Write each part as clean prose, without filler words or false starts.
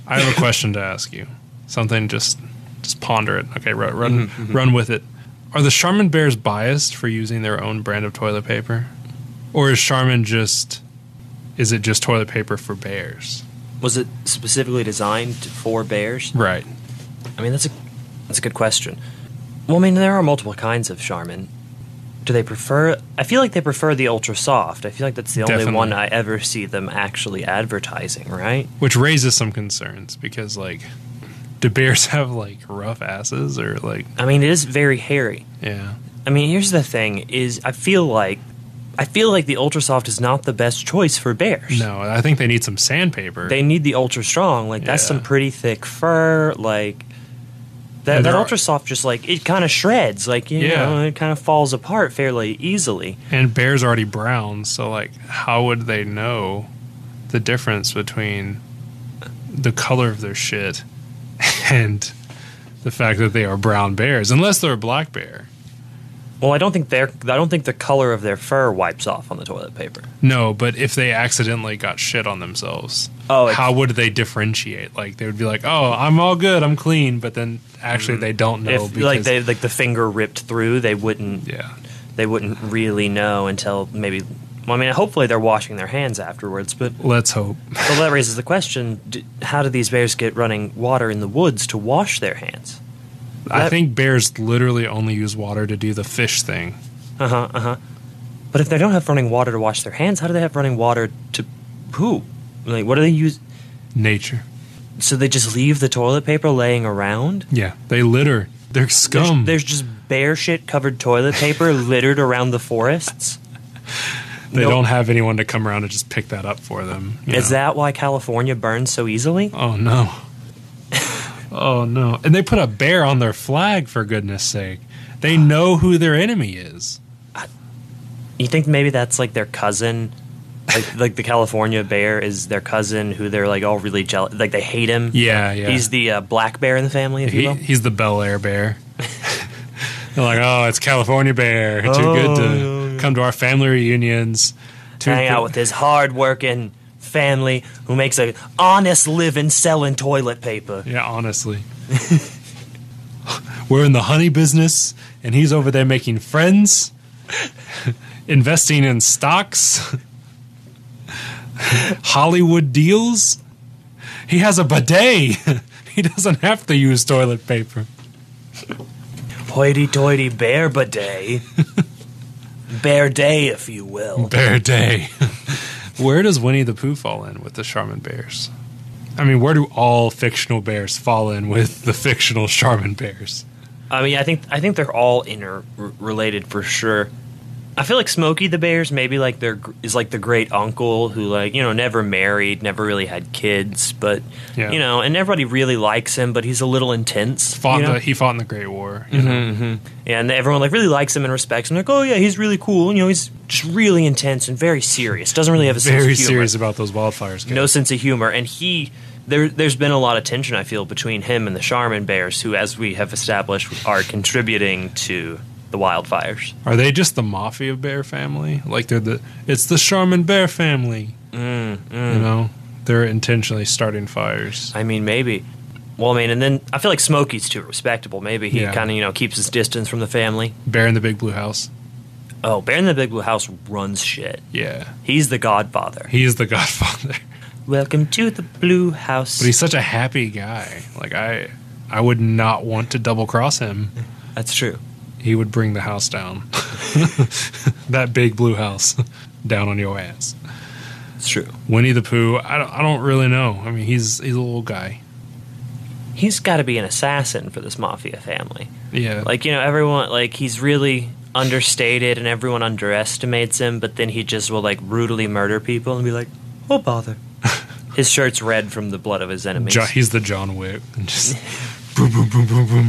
I have a question to ask you. Something just ponder it. Okay, run with it. Are the Charmin bears biased for using their own brand of toilet paper? Or is Charmin is it just toilet paper for bears? Was it specifically designed for bears? Right. I mean, that's a good question. Well, I mean, there are multiple kinds of Charmin. Do they prefer... I feel like they prefer the Ultra Soft. I feel like that's the only one I ever see them actually advertising, right? Which raises some concerns because, like, do bears have, like, rough asses or, like... I mean, it is very hairy. Yeah. I mean, here's the thing, is I feel like the Ultra Soft is not the best choice for bears. No, I think they need some sandpaper. They need the Ultra Strong. Like, that's some pretty thick fur, like... That Ultra Soft just, like, it kind of shreds. Like, you know, it kind of falls apart fairly easily. And bears are already brown, so, like, how would they know the difference between the color of their shit and the fact that they are brown bears? Unless they're a black bear. Well, I don't think the color of their fur wipes off on the toilet paper. No, but if they accidentally got shit on themselves, how would they differentiate? Like, they would be like, "Oh, I'm all good, I'm clean," but then actually they don't know. If like the finger ripped through, they wouldn't. Yeah. They wouldn't really know until maybe. Well, I mean, hopefully they're washing their hands afterwards, but let's hope. Well, that raises the question: how do these bears get running water in the woods to wash their hands? I think bears literally only use water to do the fish thing. But if they don't have running water to wash their hands, how do they have running water to poop? Like, what do they use? Nature. So they just leave the toilet paper laying around? Yeah, they litter. They're scum. There's just bear shit covered toilet paper littered around the forests? They don't have anyone to come around and just pick that up for them. Is that why California burns so easily? Oh, no. Oh, no. And they put a bear on their flag, for goodness sake. They know who their enemy is. You think maybe that's like their cousin? Like the California bear is their cousin who they're like all really jealous. Like they hate him. Yeah. He's the black bear in the family, if you will. He's the Bel Air bear. They're like, oh, it's California bear. Too good to come to our family reunions. Hang out with his hard-working family who makes an honest living selling toilet paper. Yeah, honestly. We're in the honey business, and he's over there making friends, investing in stocks, Hollywood deals. He has a bidet. He doesn't have to use toilet paper. Hoity-toity bear bidet. Bear day, if you will. Bear day. Where does Winnie the Pooh fall in with the Charmin bears? I mean, where do all fictional bears fall in with the fictional Charmin bears? I mean, I think they're all interrelated for sure. I feel like Smokey the Bear's maybe like is like the great uncle who, like, you know, never married, never really had kids, but you know, and everybody really likes him, but he's a little intense. He fought in the Great War. You know? Yeah, and everyone like really likes him and respects him. Like, oh yeah, he's really cool. And, you know, he's just really intense and very serious. Doesn't really have a sense of humor. Very serious about those wildfires. No sense of humor, and there's been a lot of tension, I feel, between him and the Charmin bears, who, as we have established, are contributing to the wildfires. Are they just the Mafia Bear family? Like it's the Charmin Bear family. You know, they're intentionally starting fires. I mean, maybe. Well, I mean, and then I feel like Smokey's too respectable. Maybe he kind of, you know, keeps his distance from the family. Bear in the Big Blue House. Oh, Bear in the Big Blue House runs shit. Yeah. He's the godfather. He is the godfather. Welcome to the Blue House. But he's such a happy guy. Like, I would not want to double cross him. That's true. He would bring the house down. That big blue house down on your ass. It's true. Winnie the Pooh, I don't really know. I mean, he's a little guy. He's got to be an assassin for this mafia family. Yeah. Like, you know, everyone, like, he's really understated and everyone underestimates him, but then he just will, like, brutally murder people and be like, oh, bother. His shirt's red from the blood of his enemies. He's the John Wick. And just boom, boom, boom, boom, boom.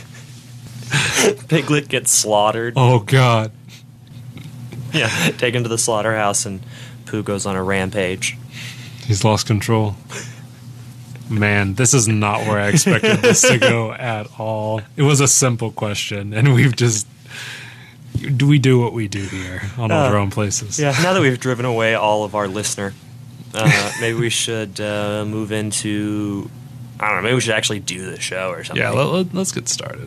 Piglet gets slaughtered. Oh, God. Yeah, taken to the slaughterhouse, and Pooh goes on a rampage. He's lost control. Man, this is not where I expected this to go at all. It was a simple question, and we do what we do here on All Our Own Places. Yeah, now that we've driven away all of our listener, maybe we should move into I don't know. Maybe we should actually do the show or something. Yeah, let's get started.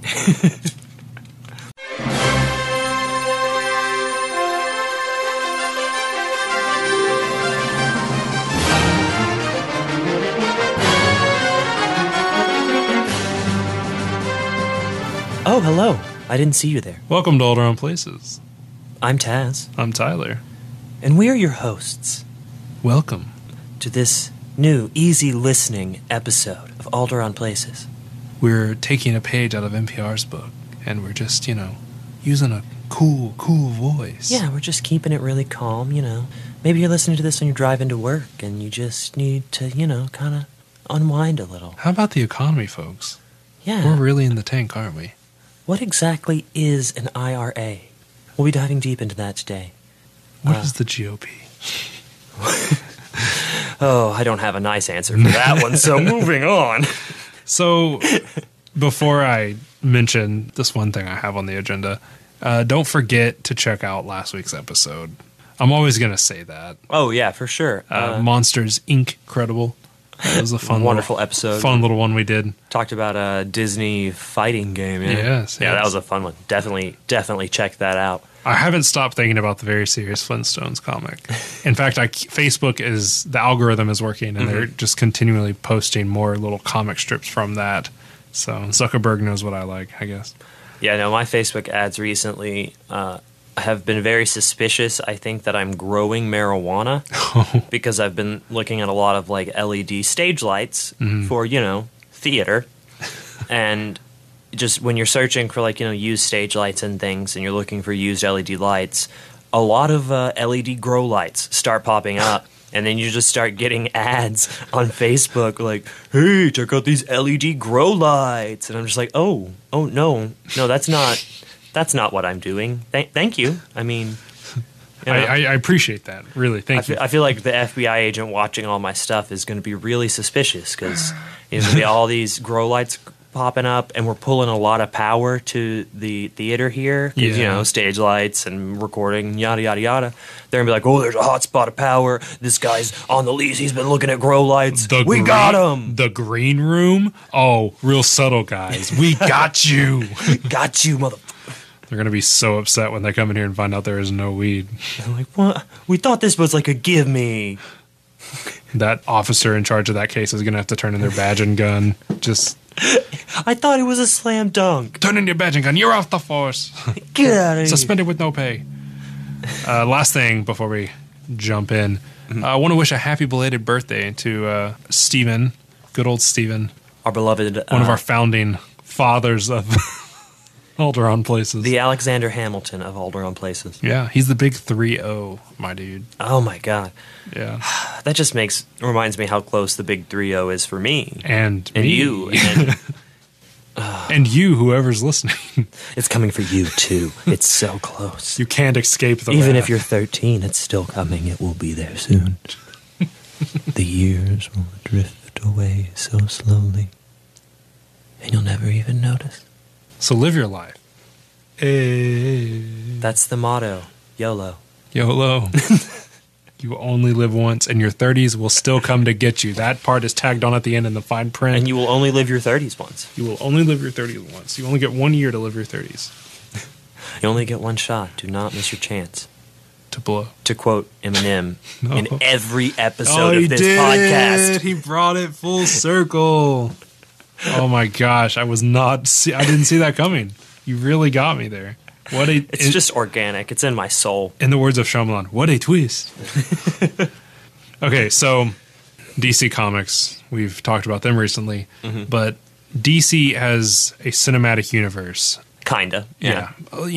Oh, hello. I didn't see you there. Welcome to Alderaan Places. I'm Taz, I'm Tyler. and we are your hosts Welcome. to this new, easy listening episode of Alderaan Places. We're taking a page out of NPR's book, and we're just, using a cool voice. Yeah, we're just keeping it really calm, Maybe you're listening to this on your drive into work, and you just need to, kind of unwind a little. How about the economy, folks? Yeah. We're really in the tank, aren't we? What exactly is an IRA? We'll be diving deep into that today. What is the GOP? Oh, I don't have a nice answer for that one, so moving on. So, before I mention this one thing I have on the agenda, don't forget to check out last week's episode. I'm always going to say that. Oh, yeah, for sure. Monsters Inc. Credible. It was a fun, wonderful episode. Fun little one we did. Talked about a Disney fighting game. Yeah? Yes. Yeah, that was a fun one. Definitely check that out. I haven't stopped thinking about the Very Serious Flintstones comic. In fact, Facebook the algorithm is working, and they're just continually posting more little comic strips from that. So Zuckerberg knows what I like, I guess. Yeah, no, my Facebook ads recently have been very suspicious. I think that I'm growing marijuana because I've been looking at a lot of like LED stage lights for, theater. And just when you're searching for like, used stage lights and things, and you're looking for used LED lights, a lot of LED grow lights start popping up. And then you just start getting ads on Facebook like, hey, check out these LED grow lights. And I'm just like, oh no, that's not what I'm doing. Thank you. I mean, I appreciate that. Really, thank you. I feel like the FBI agent watching all my stuff is going to be really suspicious because there's going to be all these grow lights popping up, and we're pulling a lot of power to the theater here. 'Cause, stage lights and recording, yada, yada, yada. They're going to be like, oh, there's a hot spot of power. This guy's on the lease. He's been looking at grow lights. We got him. The green room? Oh, real subtle, guys. We got you. Got you, mother. They're going to be so upset when they come in here and find out there is no weed. They're like, what? We thought this was like a give me. That officer in charge of that case is going to have to turn in their badge and gun. Just... I thought it was a slam dunk. Turn in your badge and gun. You're off the force. Get out of here. Suspended with no pay. Last thing before we jump in. I want to wish a happy belated birthday to Steven. Good old Steven. Our beloved... one of our founding fathers of Alderaan Places. The Alexander Hamilton of Alderaan Places. Yeah, he's the big 3-0, my dude. Oh, my God. Yeah. That just reminds me how close the big 3-0 is for me. And me. You. And, and you, whoever's listening. It's coming for you, too. It's so close. You can't escape the Even wrath. if you're 13, it's still coming. It will be there soon. The years will drift away so slowly, and you'll never even notice. So live your life. Hey. That's the motto. YOLO. YOLO. You only live once, and your 30s will still come to get you. That part is tagged on at the end in the fine print. And you will only live your 30s once. You will only live your 30s once. You only get 1 year to live your 30s. You only get one shot. Do not miss your chance. To blow. To quote Eminem No. in every episode of this podcast. He brought it full circle. Oh my gosh, I didn't see that coming. You really got me there. It's just organic. It's in my soul. In the words of Shyamalan, what a twist. Okay, so DC Comics, we've talked about them recently, but DC has a cinematic universe. Kinda. Yeah.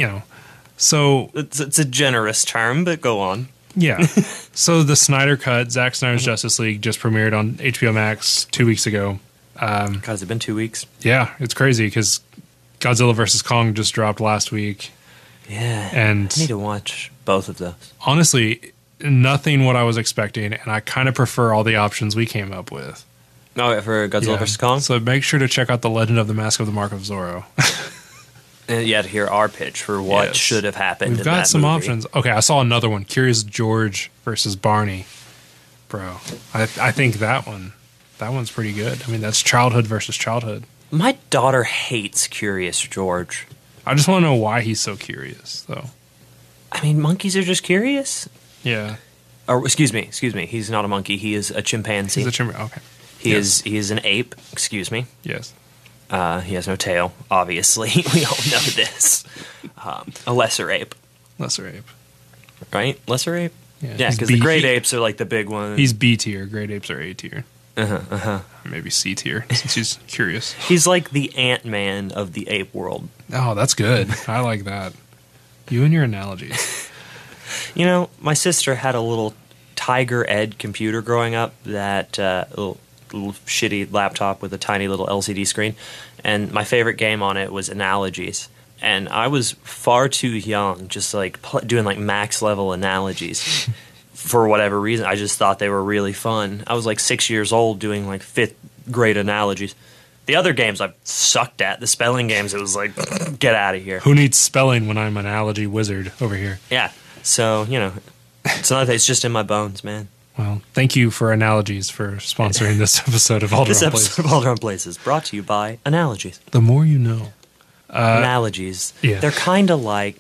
So It's a generous term, but go on. yeah. So the Snyder Cut, Zack Snyder's Justice League, just premiered on HBO Max 2 weeks ago. God, has it been 2 weeks? Yeah, it's crazy because Godzilla vs. Kong just dropped last week. Yeah. And I need to watch both of those. honestly, nothing what I was expecting, and I kind of prefer all the options we came up with. Oh, for Godzilla vs. Kong? So make sure to check out The Legend of the Mask of the Mark of Zorro. And yeah, to hear our pitch for what Yes. should have happened. We've in got that some movie. options. Okay, I saw another one. Curious George versus Barney. Bro, I think that one that one's pretty good. I mean, that's childhood versus childhood. My daughter hates Curious George. I just want to know why he's so curious, though. I mean, monkeys are just curious. Yeah. Or excuse me. He's not a monkey. He is a chimpanzee. He's a chimpanzee. Okay. He is an ape. Excuse me. Yes. He has no tail. Obviously, we all know this. A lesser ape, Lesser ape. right? Lesser ape. Yeah, Yeah, he's because the B- great apes are like the big ones. He's B tier. Great apes are A tier. Uh-huh. Maybe C tier, since he's curious. He's like the Ant-Man of the ape world. Oh, that's good. I like that. You and your analogies. You know, my sister had a little Tiger Ed computer growing up, that little shitty laptop with a tiny little LCD screen, and my favorite game on it was Analogies. And I was far too young, just like doing like max level analogies. For whatever reason, I just thought they were really fun. I was like 6 years old doing like 5th grade analogies. The other games I sucked at, the spelling games, it was like, get out of here. Who needs spelling when I'm an analogy wizard over here? Yeah, so, you know, it's just in my bones, man. Well, thank you for Analogies for sponsoring this episode of Alderaan This Places. episode of Alderaan Places brought to you by Analogies. The more you know. Analogies. yeah. They're kind of like...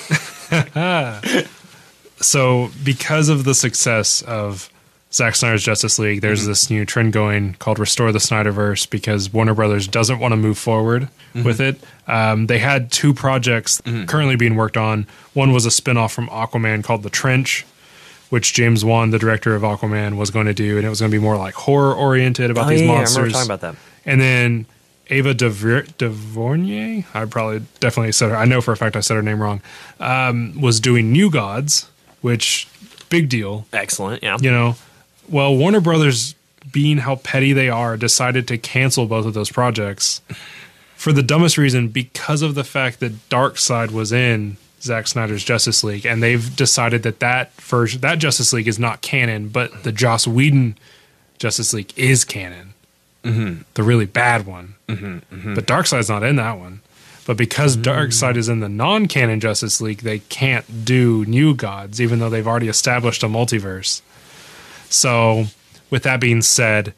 So, because of the success of Zack Snyder's Justice League, there's this new trend going called Restore the Snyderverse, because Warner Brothers doesn't want to move forward with it. They had 2 projects currently being worked on. One was a spinoff from Aquaman called The Trench, which James Wan, the director of Aquaman, was going to do, and it was going to be more like horror-oriented about these monsters. I remember talking about that. And then Ava DuVernay, definitely said her, I know for a fact I said her name wrong, was doing New Gods, which, big deal. Excellent, yeah. You know, well, Warner Brothers, being how petty they are, decided to cancel both of those projects for the dumbest reason, because of the fact that Darkseid was in Zack Snyder's Justice League, and they've decided that version, that Justice League is not canon, but the Joss Whedon Justice League is canon. Mm-hmm. The really bad one. But Darkseid's not in that one. But because Darkseid is in the non-canon Justice League, they can't do New Gods, even though they've already established a multiverse. So, with that being said,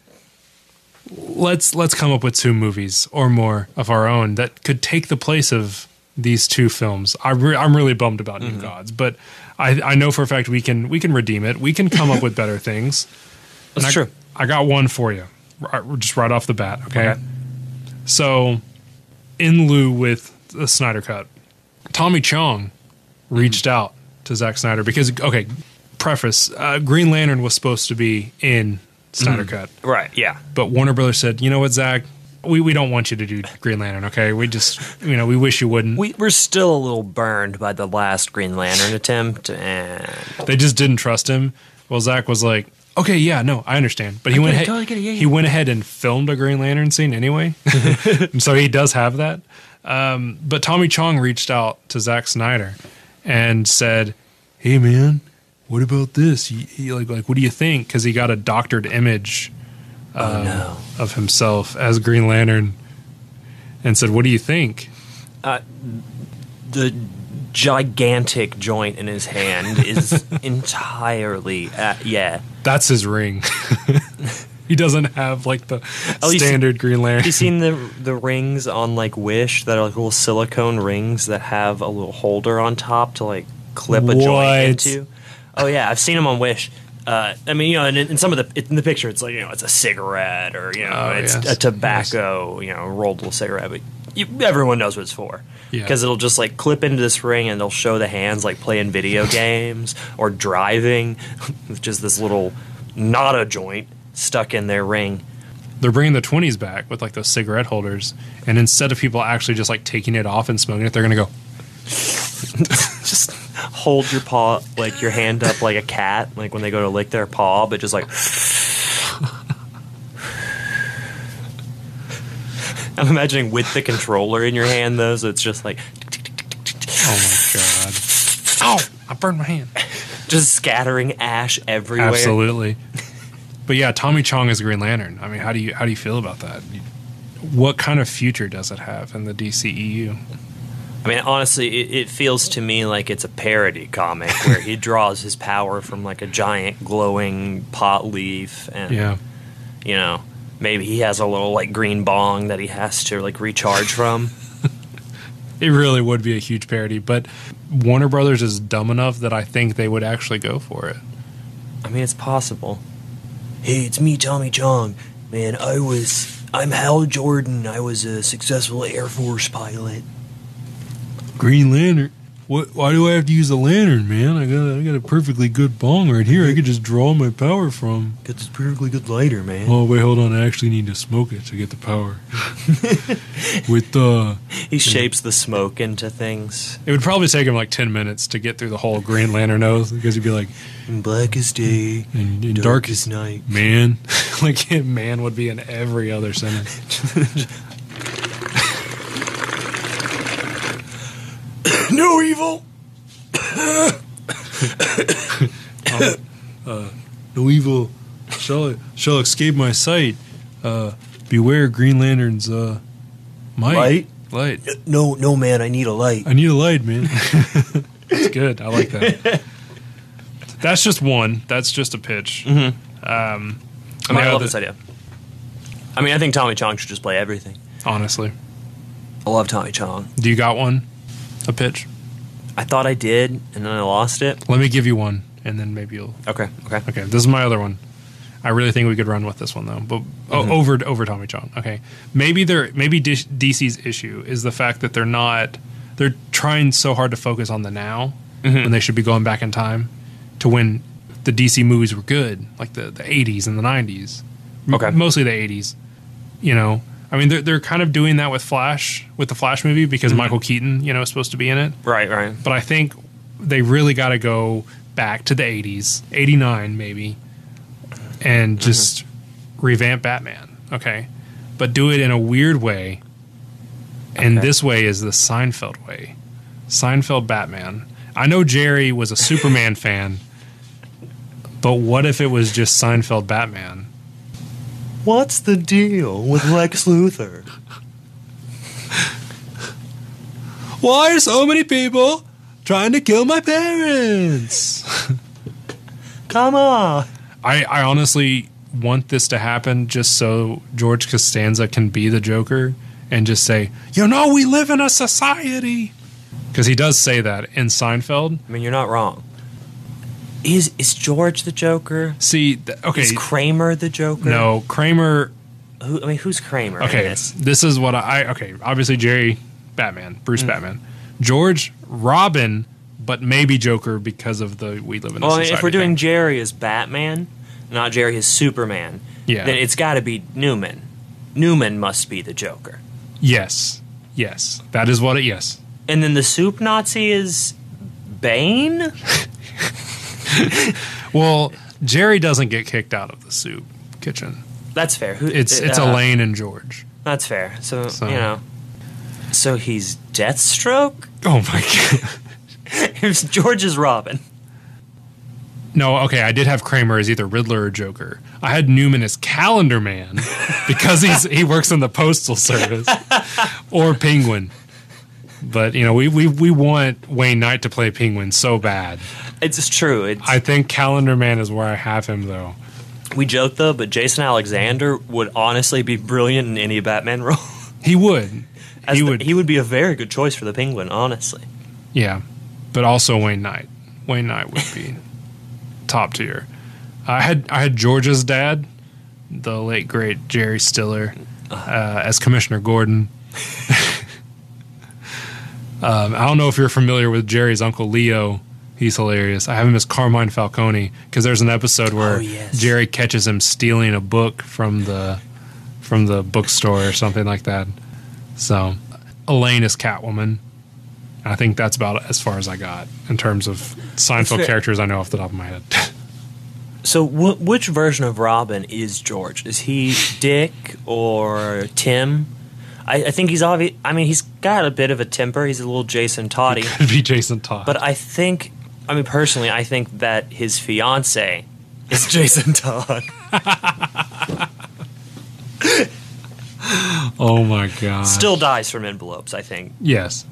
let's come up with 2 movies or more of our own that could take the place of these 2 films. I'm really bummed about New Gods, but I know for a fact we can redeem it. We can come up with better things. That's true. I got one for you, just right off the bat. Okay. So, in lieu with the Snyder Cut, Tommy Chong reached out to Zack Snyder because, okay, preface, Green Lantern was supposed to be in Snyder Cut. Right, yeah. But Warner Brothers said, you know what, Zack? We don't want you to do Green Lantern, okay? We just, we wish you wouldn't. We're still a little burned by the last Green Lantern attempt, and... They just didn't trust him. Well, Zack was like, okay, yeah, no, I understand. But he went ahead and filmed a Green Lantern scene anyway. And so he does have that. But Tommy Chong reached out to Zack Snyder and said, hey, man, what about this? He like, what do you think? Because he got a doctored image of himself as Green Lantern and said, what do you think? The gigantic joint in his hand is entirely, yeah. That's his ring. He doesn't have like the standard Green Lantern. Have you seen the rings on like Wish that are like little silicone rings that have a little holder on top to like clip a joint into? Oh yeah, I've seen them on Wish. I mean, in some of in the picture, it's like, it's a cigarette or it's a tobacco, rolled little cigarette, but everyone knows what it's for. Because it'll just like clip into this ring and they'll show the hands like playing video games or driving with just this little not a joint stuck in their ring. They're bringing the 20s back with like those cigarette holders, and instead of people actually just like taking it off and smoking it, they're gonna go just hold your paw, like your hand up like a cat, like when they go to lick their paw, but just like I'm imagining with the controller in your hand though, so it's just like oh my god. Ow! I burned my hand. Just scattering ash everywhere. Absolutely. But yeah, Tommy Chong is Green Lantern. I mean, how do you feel about that? What kind of future does it have in the DCEU? I mean, honestly, it feels to me like it's a parody comic where he draws his power from like a giant glowing pot leaf, and maybe he has a little like green bong that he has to like recharge from. It really would be a huge parody, but Warner Brothers is dumb enough that I think they would actually go for it. I mean, it's possible. Hey, it's me, Tommy Chong. Man, I'm Hal Jordan. I was a successful Air Force pilot. Green Lantern? Why do I have to use a lantern, man? I got a perfectly good bong right here. I could just draw my power from. Got this perfectly good lighter, man. Oh, wait, hold on. I actually need to smoke it to get the power. He shapes the smoke into things. It would probably take him like 10 minutes to get through the whole Green Lantern oath, because he'd be like, blackest day, and darkest night. Man. Like, man would be in every other sentence. No evil. No evil shall escape my sight. Beware Green Lantern's might. Light. No, man. I need a light. I need a light, man. It's good. I like that. That's just one. That's just a pitch. Mm-hmm. I love this idea. I mean, I think Tommy Chong should just play everything. Honestly, I love Tommy Chong. Do you got one? A pitch? I thought I did, and then I lost it. Let me give you one, and then maybe you'll... Okay. This is my other one. I really think we could run with this one, though. But over Tommy Chong. Okay. Maybe DC's issue is the fact that they're trying so hard to focus on the now when they should be going back in time to when the DC movies were good, like the 80s and the 90s. Okay. Mostly the 80s. You know... I mean, they're kind of doing that with the Flash movie, because Michael Keaton, is supposed to be in it. Right. But I think they really got to go back to the 80s, 89 maybe, and just revamp Batman, okay? But do it in a weird way, and this way is the Seinfeld way. Seinfeld Batman. I know Jerry was a Superman fan, but what if it was just Seinfeld Batman? What's the deal with Lex Luthor? Why are so many people trying to kill my parents? Come on. I honestly want this to happen just so George Costanza can be the Joker and just say, we live in a society. Because he does say that in Seinfeld. I mean, you're not wrong. Is George the Joker? See, okay. Is Kramer the Joker? No, Kramer... Who's Kramer okay, in this? This is what obviously Jerry, Batman, Bruce Batman. George, Robin, but maybe Joker because of the we live in a society if we're doing thing. Jerry as Batman, not Jerry as Superman, then it's got to be Newman. Newman must be the Joker. Yes. That is what yes. And then the Soup Nazi is Bane? Well, Jerry doesn't get kicked out of the soup kitchen. That's fair. It's Elaine and George. That's fair. So. So he's Deathstroke? Oh my god. If George is Robin. No, okay, I did have Kramer as either Riddler or Joker. I had Newman as Calendar Man because he works in the Postal Service, or Penguin. But we want Wayne Knight to play Penguin so bad. It's true. I think Calendar Man is where I have him, though. We joke, though, but Jason Alexander would honestly be brilliant in any Batman role. He would. He would be a very good choice for the Penguin, honestly. Yeah, but also Wayne Knight. Wayne Knight would be top tier. I had George's dad, the late great Jerry Stiller, as Commissioner Gordon. I don't know if you're familiar with Jerry's Uncle Leo. He's hilarious. I have him as Carmine Falcone because there's an episode where Jerry catches him stealing a book from the bookstore or something like that. So Elaine is Catwoman. I think that's about as far as I got in terms of Seinfeld characters I know off the top of my head. So which version of Robin is George? Is he Dick or Tim? I think he's obvious. I mean, he's got a bit of a temper. He's a little Jason Toddy. He could be Jason Todd. But personally, I think that his fiance is Jason Todd. Oh my god! Still dies from envelopes, I think. Yes.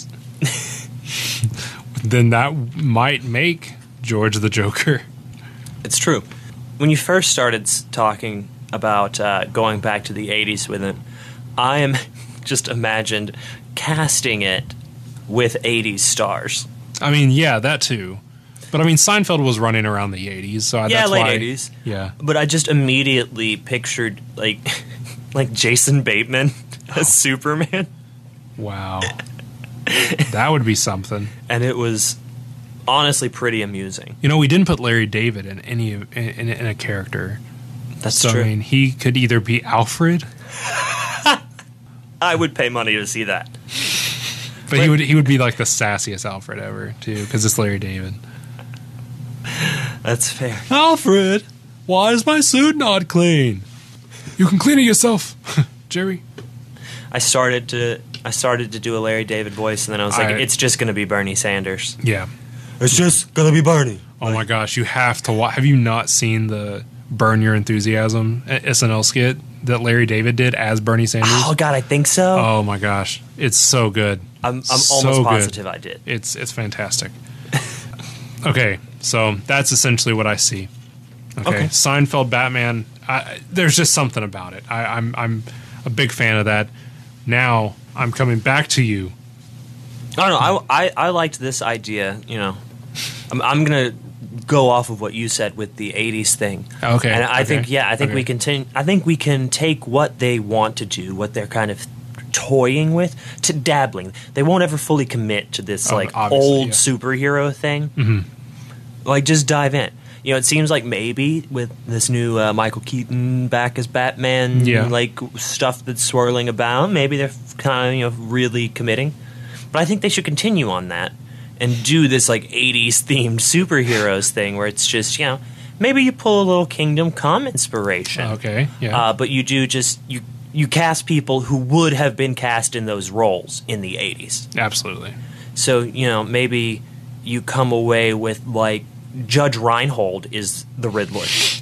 Then that might make George the Joker. It's true. When you first started talking about going back to the 80s with him. I am just imagined casting it with 80s stars. I mean, yeah, that too. But I mean, Seinfeld was running around the 80s, so that's late why, 80s. Yeah. But I just immediately pictured like Jason Bateman as Superman, Wow. That would be something. and it was honestly pretty amusing. You know, we didn't put Larry David in any in a character. That's So true. I mean, he could either be Alfred, I would pay money to see that. but he would be like the sassiest Alfred ever too, because it's Larry David. That's fair. Alfred, why is my suit not clean? You can clean it yourself, Jerry. I started to do a Larry David voice, and then I was like, it's just going to be Bernie Sanders. Yeah. It's just going to be Bernie. Oh my gosh, you have to watch. Have you not seen the Burn Your Enthusiasm SNL skit that Larry David did as Bernie Sanders? Oh God, I think so. Oh my gosh, it's so good. I'm So almost good. positive I did. It's fantastic. Okay, so that's essentially what I see. Okay. Seinfeld Batman. There's just something about it. I'm a big fan of that. Now I'm coming back to you. I don't know. I liked this idea. You know, I'm gonna go off of what you said with the '80s thing. Okay, and I okay, think I think we continue. I think we can take what they want to do, what they're kind of toying with, to dabbling. They won't ever fully commit to this like obviously, old yeah. superhero thing. Like, just dive in. You know, it seems like maybe with this new Michael Keaton back as Batman, like stuff that's swirling about, maybe they're kind of really committing. But I think they should continue on that and do this like 80s themed superheroes thing where it's just, maybe you pull a little Kingdom Come inspiration. Okay, yeah. But you do just you cast people who would have been cast in those roles in the 80s. Absolutely. So, maybe you come away with like Judge Reinhold is the Riddler.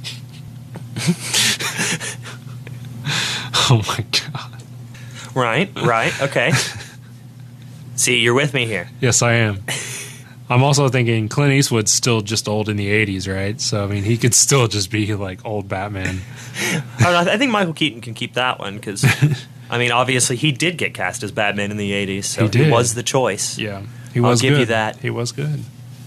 Oh my god. Right, okay. See, you're with me here. Yes, I am. I'm also thinking Clint Eastwood's still just old in the 80s, right? So, I mean, he could still just be like old Batman. I think Michael Keaton can keep that one because, I mean, obviously he did get cast as Batman in the 80s, so he was the choice. Yeah, he was good. I'll give you that. He was good.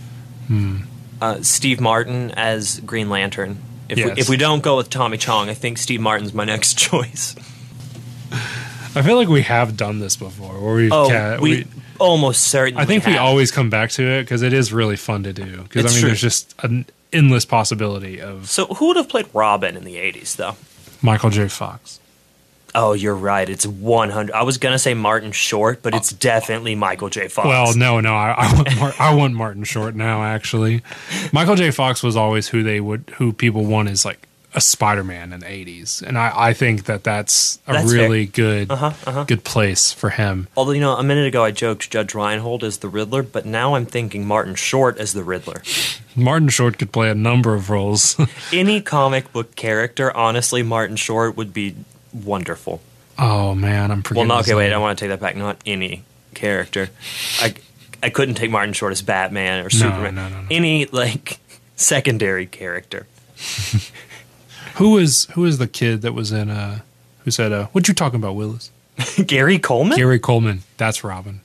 Steve Martin as Green Lantern. If we don't go with Tommy Chong, I think Steve Martin's my next choice. I feel like we have done this before. Where we almost certainly I think have. we always come back to it because it is really fun to do. Because, I mean, there's just an endless possibility of So who would have played Robin in the 80s, though? Michael J. Fox. Oh, you're right. It's 100. I was going to say Martin Short, but it's definitely Michael J. Fox. Well, no, I want Martin Short now. Actually, Michael J. Fox was always who people want as like a Spider-Man in the 80s, and I think that's really fair. good place for him. Although, a minute ago I joked Judge Reinhold as the Riddler, but now I'm thinking Martin Short as the Riddler. Martin Short could play a number of roles. Any comic book character, honestly, Martin Short would be wonderful. Oh man, I'm forgetting. Well, wait, I want to take that back. Not any character. I couldn't take Martin Short as Batman or Superman. No. Any like secondary character. Who is the kid that was in who said what you talking about, Willis? Gary Coleman? Gary Coleman. That's Robin.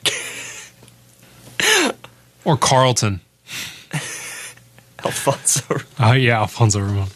Or Carlton. Alfonso. Yeah, Alfonso Ramon.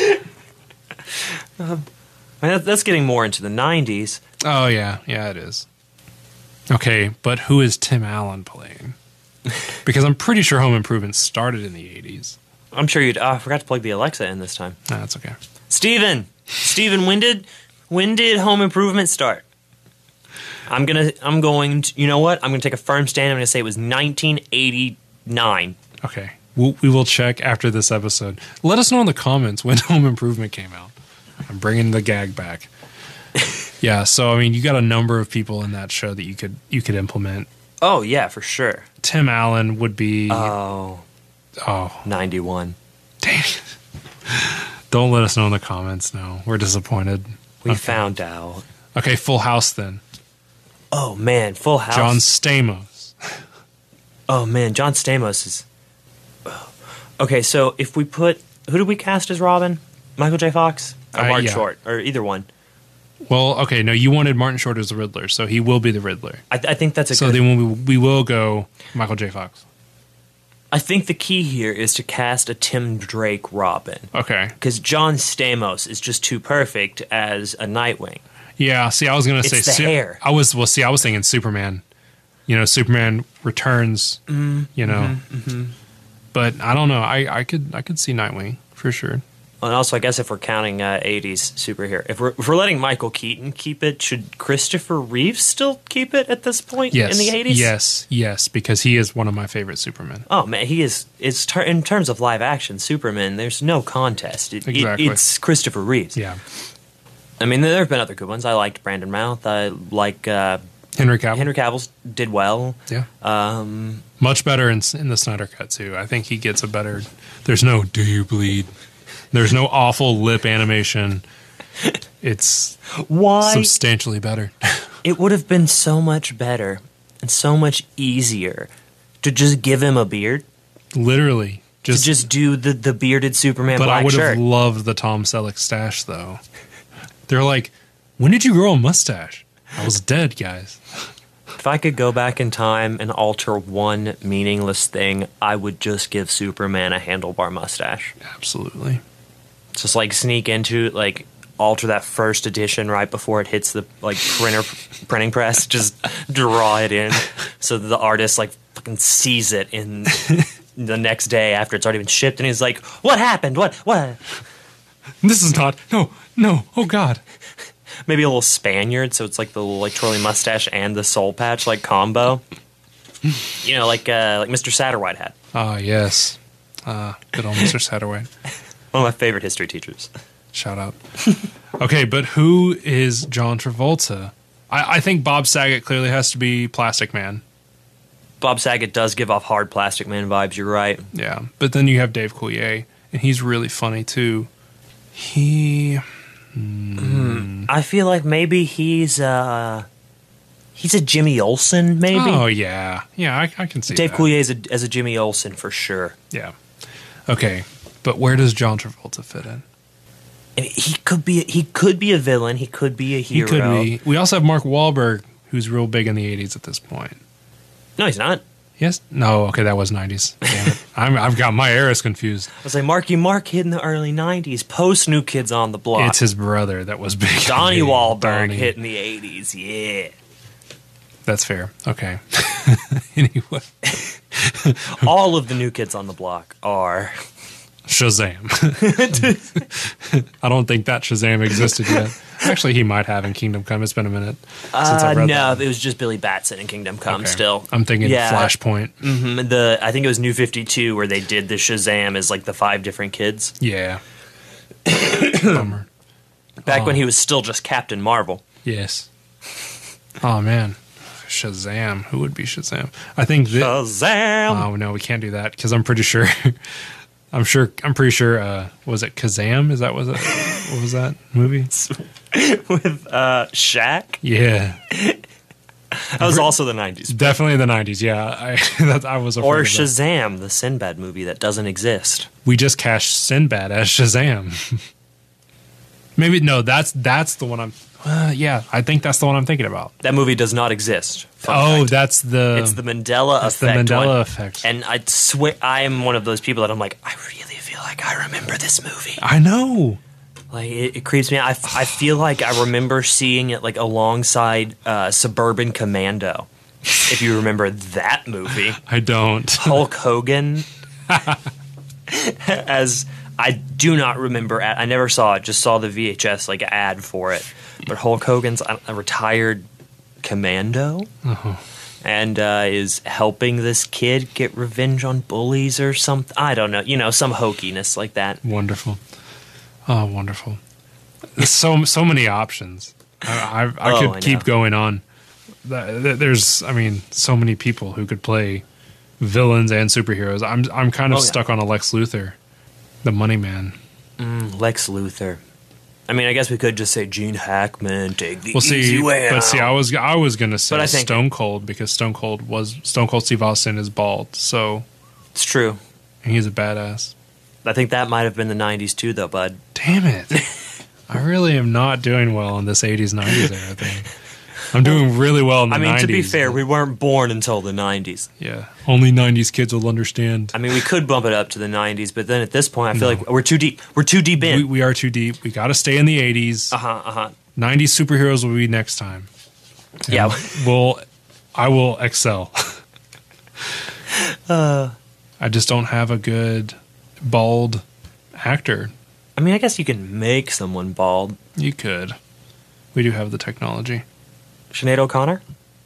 I mean, that's getting more into the 90s. Oh yeah, it is. Okay, but who is Tim Allen playing? Because I'm pretty sure Home Improvement started in the 80s. I'm sure you'd. I forgot to plug the Alexa in this time. No, that's okay. Steven, when did Home Improvement start? I'm going to, you know what? I'm going to take a firm stand. I'm going to say it was 1989. Okay. We will check after this episode. Let us know in the comments when Home Improvement came out. I'm bringing the gag back. Yeah, so I mean, you got a number of people in that show that you could implement. Oh yeah, for sure. Tim Allen would be. Oh, 91. Dang it. Don't let us know in the comments. No, we're disappointed. We found out. Okay, Full House then. Oh man, Full House. John Stamos. Oh man, John Stamos is. Okay, so if we put, who did we cast as Robin? Michael J. Fox or Martin yeah. Short or either one. Well, okay, no, you wanted Martin Short as the Riddler, so he will be the Riddler. I think that's a So good. then we will go Michael J. Fox. I think the key here is to cast a Tim Drake Robin Okay. because John Stamos is just too perfect as a Nightwing. Yeah, see, I was going to It's say... the hair. I was thinking Superman. You know, Superman Returns, you know. But I don't know. I could see Nightwing, for sure. And also, I guess if we're counting 80s superhero, if we're letting Michael Keaton keep it, should Christopher Reeves still keep it at this point Yes. in the 80s? Yes, because he is one of my favorite Supermen. Oh man, he is. In terms of live action Superman, there's no contest. Exactly. It's Christopher Reeves. Yeah. I mean, there have been other good ones. I liked Brandon Routh. I like Henry Cavill. Henry Cavill did well. Yeah. Much better in the Snyder Cut, too. I think he gets a better... There's no, do you bleed? There's no awful lip animation. It's Why? substantially better. It would have been so much better and so much easier to just give him a beard. Literally. To just do the bearded Superman But black I would shirt. have loved the Tom Selleck stash, though. They're like, when did you grow a mustache? I was dead, guys. If I could go back in time and alter one meaningless thing, I would just give Superman a handlebar mustache. Absolutely. Just like sneak into like alter that first edition right before it hits the like printing press. Just draw it in so that the artist like fucking sees it in the next day after it's already been shipped, and he's like, "What happened? What?" This is not... No. Oh, God. Maybe a little Spaniard, so it's like the little like twirly mustache and the soul patch like combo. You know, like Mr. Satterwhite had. Ah, yes. Good old Mr. Satterwhite. One of my favorite history teachers. Shout out. Okay, but who is John Travolta? I think Bob Saget clearly has to be Plastic Man. Bob Saget does give off hard Plastic Man vibes, you're right. Yeah, but then you have Dave Coulier, and he's really funny too. I feel like maybe he's a Jimmy Olsen, maybe? Oh, yeah. Yeah, I can see Dave that. Coulier as a Jimmy Olsen for sure. Yeah. Okay, but where does John Travolta fit in? I mean, he could be a villain, he could be a hero. He could be. We also have Mark Wahlberg, who's real big in the 80s at this point. No, he's not. Yes? No, okay, that was 90s. Damn it. I've got my eras confused. I was like, Marky Mark hit in the early 90s, post New Kids on the Block. It's his brother that was big. Donnie Wahlberg Donnie. hit in the 80s, yeah. That's fair. Okay. Anyway. All of the New Kids on the Block are... Shazam. I don't think that Shazam existed yet. Actually, he might have in Kingdom Come. It's been a minute since I read no, that. it was just Billy Batson in Kingdom Come Okay. still. I'm thinking Flashpoint. I think it was New 52 where they did the Shazam as like the 5 different kids. Yeah. Bummer. Back when he was still just Captain Marvel. Yes. Oh, man. Shazam. Who would be Shazam? I think that... Shazam! Oh, no, we can't do that because I'm pretty sure... I'm pretty sure, was it Kazam? What was that movie? With Shaq. Yeah. That was also the 90s. Definitely the 90s, yeah. I was afraid Or of that. Shazam, the Sinbad movie that doesn't exist. We just cashed Sinbad as Shazam. Maybe, no, that's the one I'm... yeah, I think that's the one I'm thinking about. That movie does not exist. Fun fact. That's the... It's the Mandela That's the effect. Mandela one. effect. And I swear, I am one of those people that I'm like, I really feel like I remember this movie. I know. Like it creeps me out. I feel like I remember seeing it like alongside Suburban Commando. If you remember that movie, I don't. Hulk Hogan. As I do not remember. I never saw it. Just saw the VHS like ad for it. But Hulk Hogan's a retired commando. And is helping this kid get revenge on bullies or something. I don't know. You know, some hokiness like that. Wonderful. Oh, wonderful. There's so many options. I could keep going on. There's, so many people who could play villains and superheroes. I'm kind of stuck on a Lex Luthor, the Money Man. Lex Luthor. I mean, I guess we could just say Gene Hackman, take the Well, see, easy way but out. see, I was gonna say But I think- Stone Cold because Stone Cold Steve Austin is bald, so It's true. and he's a badass. I think that might have been the 90s too, though, bud. Damn it. I really am not doing well in this 80s, 90s era thing. I'm doing really well in the 90s. To be fair, we weren't born until the 90s. Yeah. Only 90s kids will understand. I mean, we could bump it up to the 90s, but then at this point, I feel like we're too deep. We're too deep in. We are too deep. We got to stay in the 80s. 90s superheroes will be next time. And yeah. I will excel. I just don't have a good bald actor. I mean, I guess you can make someone bald. You could. We do have the technology. Sinead O'Connor?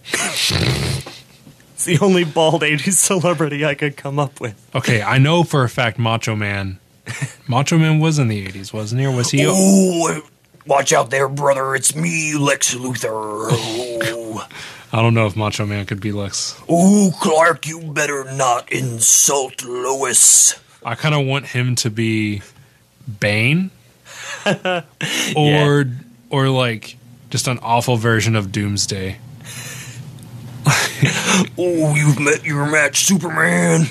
It's the only bald 80s celebrity I could come up with. Okay, I know for a fact Macho Man. Macho Man was in the 80s, wasn't he? Or was he? Oh, watch out there, brother. It's me, Lex Luthor. Oh. I don't know if Macho Man could be Lex. Oh, Clark, you better not insult Lois. I kind of want him to be Bane. Or like just an awful version of Doomsday. Oh, you've met your match, Superman.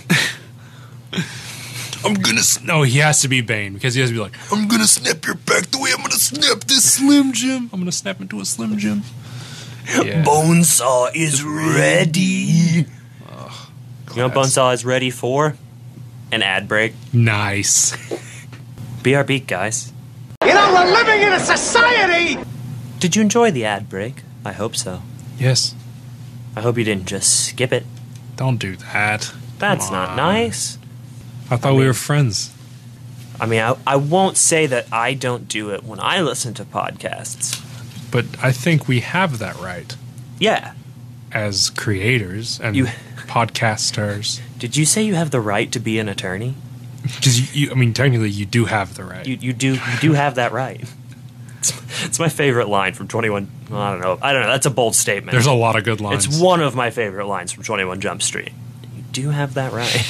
I'm gonna... No, he has to be Bane, because he has to be like, I'm gonna snap your back the way I'm gonna snap this Slim Jim. I'm gonna snap into a Slim Jim. Yeah. Bonesaw is ready. You know what Bonesaw is ready for? An ad break. Nice. Be our beat, guys. You know, we're living in a society! Did you enjoy the ad break? I hope so. Yes. I hope you didn't just skip it. Don't do that. That's not nice. I thought we were friends. I mean, I won't say that I don't do it when I listen to podcasts. But I think we have that right. Yeah. As creators and podcasters. Did you say you have the right to be an attorney? Because I mean, technically, you do have the right. You do have that right. It's my favorite line from 21. Well, I don't know. That's a bold statement. There's a lot of good lines. It's one of my favorite lines from 21 Jump Street. You do have that right.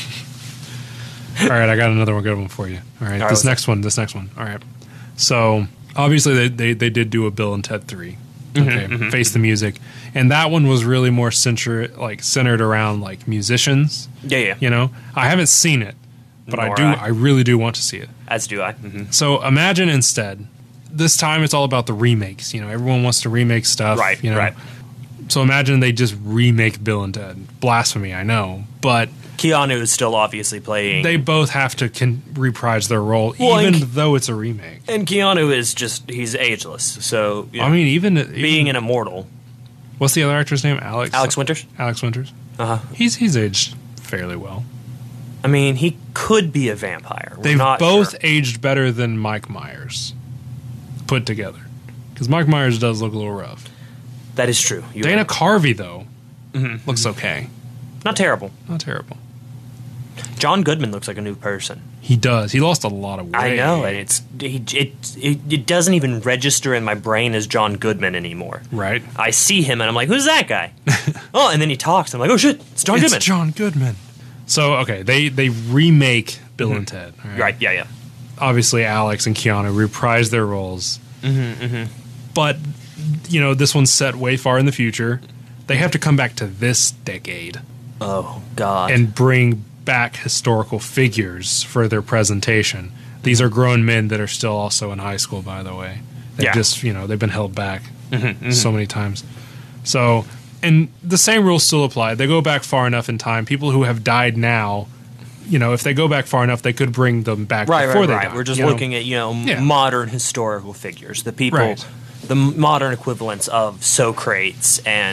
All right, I got another good one for you. All right, this next one. All right. So obviously they did do a Bill and Ted 3. Okay, Face the Music, and that one was really more centered around like musicians. Yeah. You know, I haven't seen it, but I really do want to see it. As do I. Mm-hmm. So imagine instead, this time it's all about the remakes. You know, everyone wants to remake stuff. Right. You know? Right. So imagine they just remake Bill and Ted. Blasphemy, I know, but Keanu is still obviously playing. They both have to reprise their role, even though it's a remake. And Keanu is he's ageless. So, you know, I mean, even being an immortal. What's the other actor's name? Alex Winters? Alex Winters. Uh-huh. He's aged fairly well. I mean, he could be a vampire. They've both aged better than Mike Myers put together. Because Mike Myers does look a little rough. That is true. Dana Carvey, though, looks okay. Not terrible. Not terrible. John Goodman looks like a new person. He does. He lost a lot of weight. I know, and it doesn't even register in my brain as John Goodman anymore. Right. I see him, and I'm like, who's that guy? Oh, and then he talks. I'm like, oh, shit, it's John Goodman. It's John Goodman. So, okay, they remake Bill and Ted. Right, yeah. Obviously, Alex and Keanu reprise their roles. But, you know, this one's set way far in the future. They have to come back to this decade. Oh, God. And bring back historical figures for their presentation. These are grown men that are still also in high school, by the way. They've just, you know, they've been held back so many times. So, and the same rules still apply. They go back far enough in time. People who have died now, you know, if they go back far enough, they could bring them back before they died. We're just looking at, modern historical figures. The people, the modern equivalents of Socrates and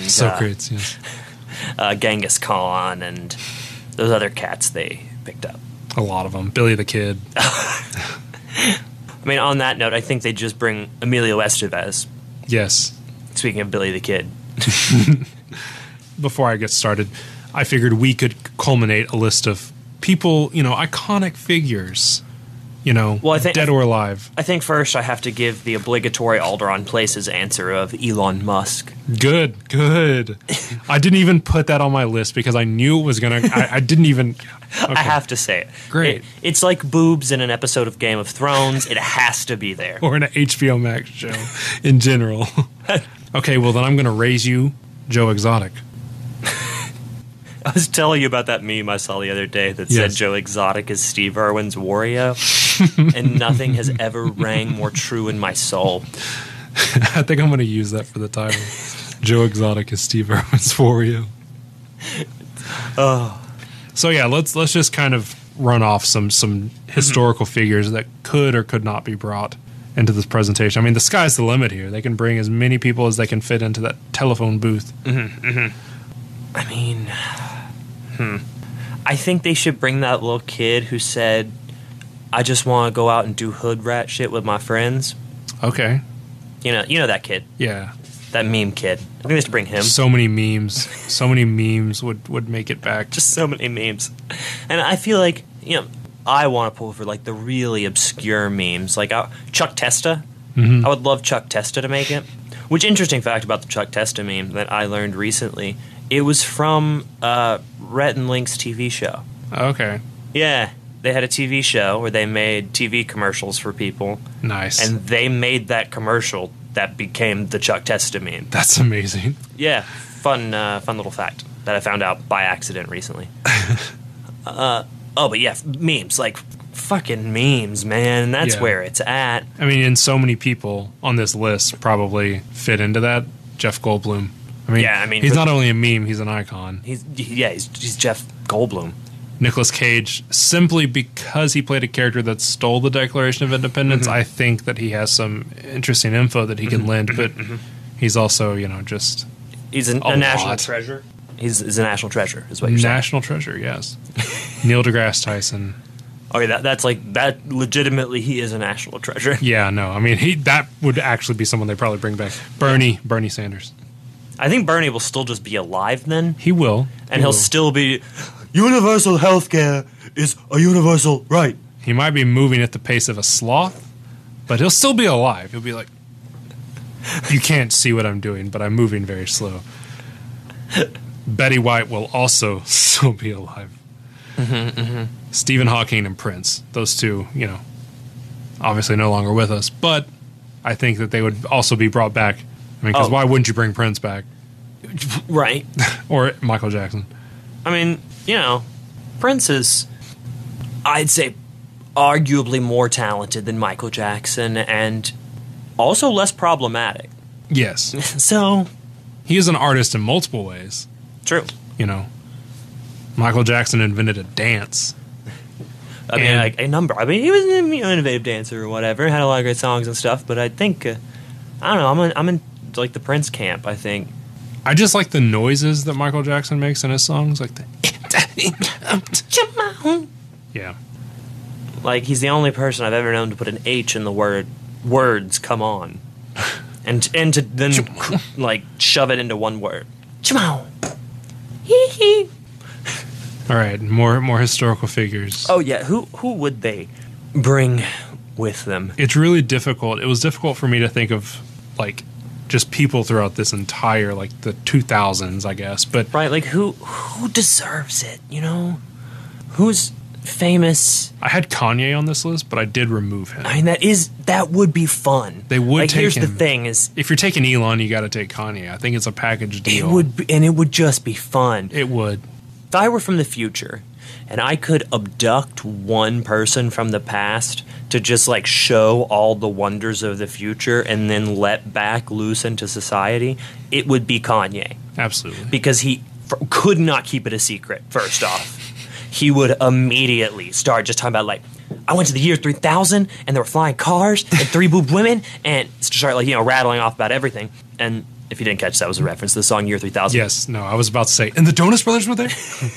Genghis Khan and those other cats they picked up. A lot of them. Billy the Kid. I mean, on that note, I think they just bring Emilio Estevez. Yes. Speaking of Billy the Kid. Before I get started, I figured we could culminate a list of people, you know, iconic figures, you know, dead or alive. I think first I have to give the obligatory Alderaan Places answer of Elon Musk. Good. I didn't even put that on my list because I knew it was going to... I didn't even... Okay. I have to say it. Great. It's like boobs in an episode of Game of Thrones. It has to be there. Or in an HBO Max show in general. Okay, well then I'm going to raise you Joe Exotic. I was telling you about that meme I saw the other day that said Joe Exotic is Steve Irwin's Wario, and nothing has ever rang more true in my soul. I think I'm going to use that for the title. Joe Exotic is Steve Irwin's Wario. So yeah, let's just kind of run off some historical figures that could or could not be brought into this presentation. I mean, the sky's the limit here. They can bring as many people as they can fit into that telephone booth. I mean, I think they should bring that little kid who said, "I just want to go out and do hood rat shit with my friends." Okay. You know that kid. Yeah. That meme kid. I think they should bring him. So many memes. So many memes would make it back. Just so many memes. And I feel like, I want to pull for like the really obscure memes. Like Chuck Testa. I would love Chuck Testa to make it. Which, interesting fact about the Chuck Testa meme that I learned recently, it was from Rhett and Link's TV show. Okay. Yeah. They had a TV show where they made TV commercials for people. Nice. And they made that commercial that became the Chuck Testa meme. That's amazing. Yeah. Fun little fact that I found out by accident recently. But yeah, memes. Like, fucking memes, man. That's where it's at. I mean, and so many people on this list probably fit into that. Jeff Goldblum. I mean, he's not only a meme, he's an icon. He's Jeff Goldblum. Nicolas Cage, simply because he played a character that stole the Declaration of Independence, I think that he has some interesting info that he can lend, but he's also, just he's a national treasure. He's a national treasure, is what you're saying. National treasure, yes. Neil deGrasse Tyson. Okay, that legitimately he is a national treasure. Yeah, no, I mean, that would actually be someone they'd probably bring back. Bernie Sanders. I think Bernie will still just be alive then. He will. And he'll still be... Universal healthcare is a universal right. He might be moving at the pace of a sloth, but he'll still be alive. He'll be like, you can't see what I'm doing, but I'm moving very slow. Betty White will also still be alive. Stephen Hawking and Prince. Those two, obviously no longer with us, but I think that they would also be brought back. I mean, because why wouldn't you bring Prince back? Right. Or Michael Jackson. I mean, Prince is, I'd say, arguably more talented than Michael Jackson and also less problematic. Yes. So... he is an artist in multiple ways. True. Michael Jackson invented a dance. I mean, like a number. I mean, he was an innovative dancer or whatever. Had a lot of great songs and stuff. But I think, I don't know. I'm in like the Prince camp. I think. I just like the noises that Michael Jackson makes in his songs, like the. Yeah. Like he's the only person I've ever known to put an H in the words. Come on, and to then like shove it into one word. Hee hee. All right, more historical figures. Oh yeah, who would they bring with them? It's really difficult. It was difficult for me to think of like just people throughout this entire like the 2000s, I guess. But right, like who deserves it? Who's famous? I had Kanye on this list, but I did remove him. I mean, that would be fun. They would like, take here's him. The thing is, if you're taking Elon, you got to take Kanye. I think it's a package deal. It would be, and it would just be fun. It would. If I were from the future and I could abduct one person from the past to just like show all the wonders of the future and then let back loose into society, it would be Kanye. Absolutely. Because he could not keep it a secret, first off. He would immediately start just talking about like, I went to the year 3000 and there were flying cars and three-boobed women, and start like, rattling off about everything. And if you didn't catch that was a reference to the song Year 3000. Yes, no, I was about to say, and the Jonas Brothers were there?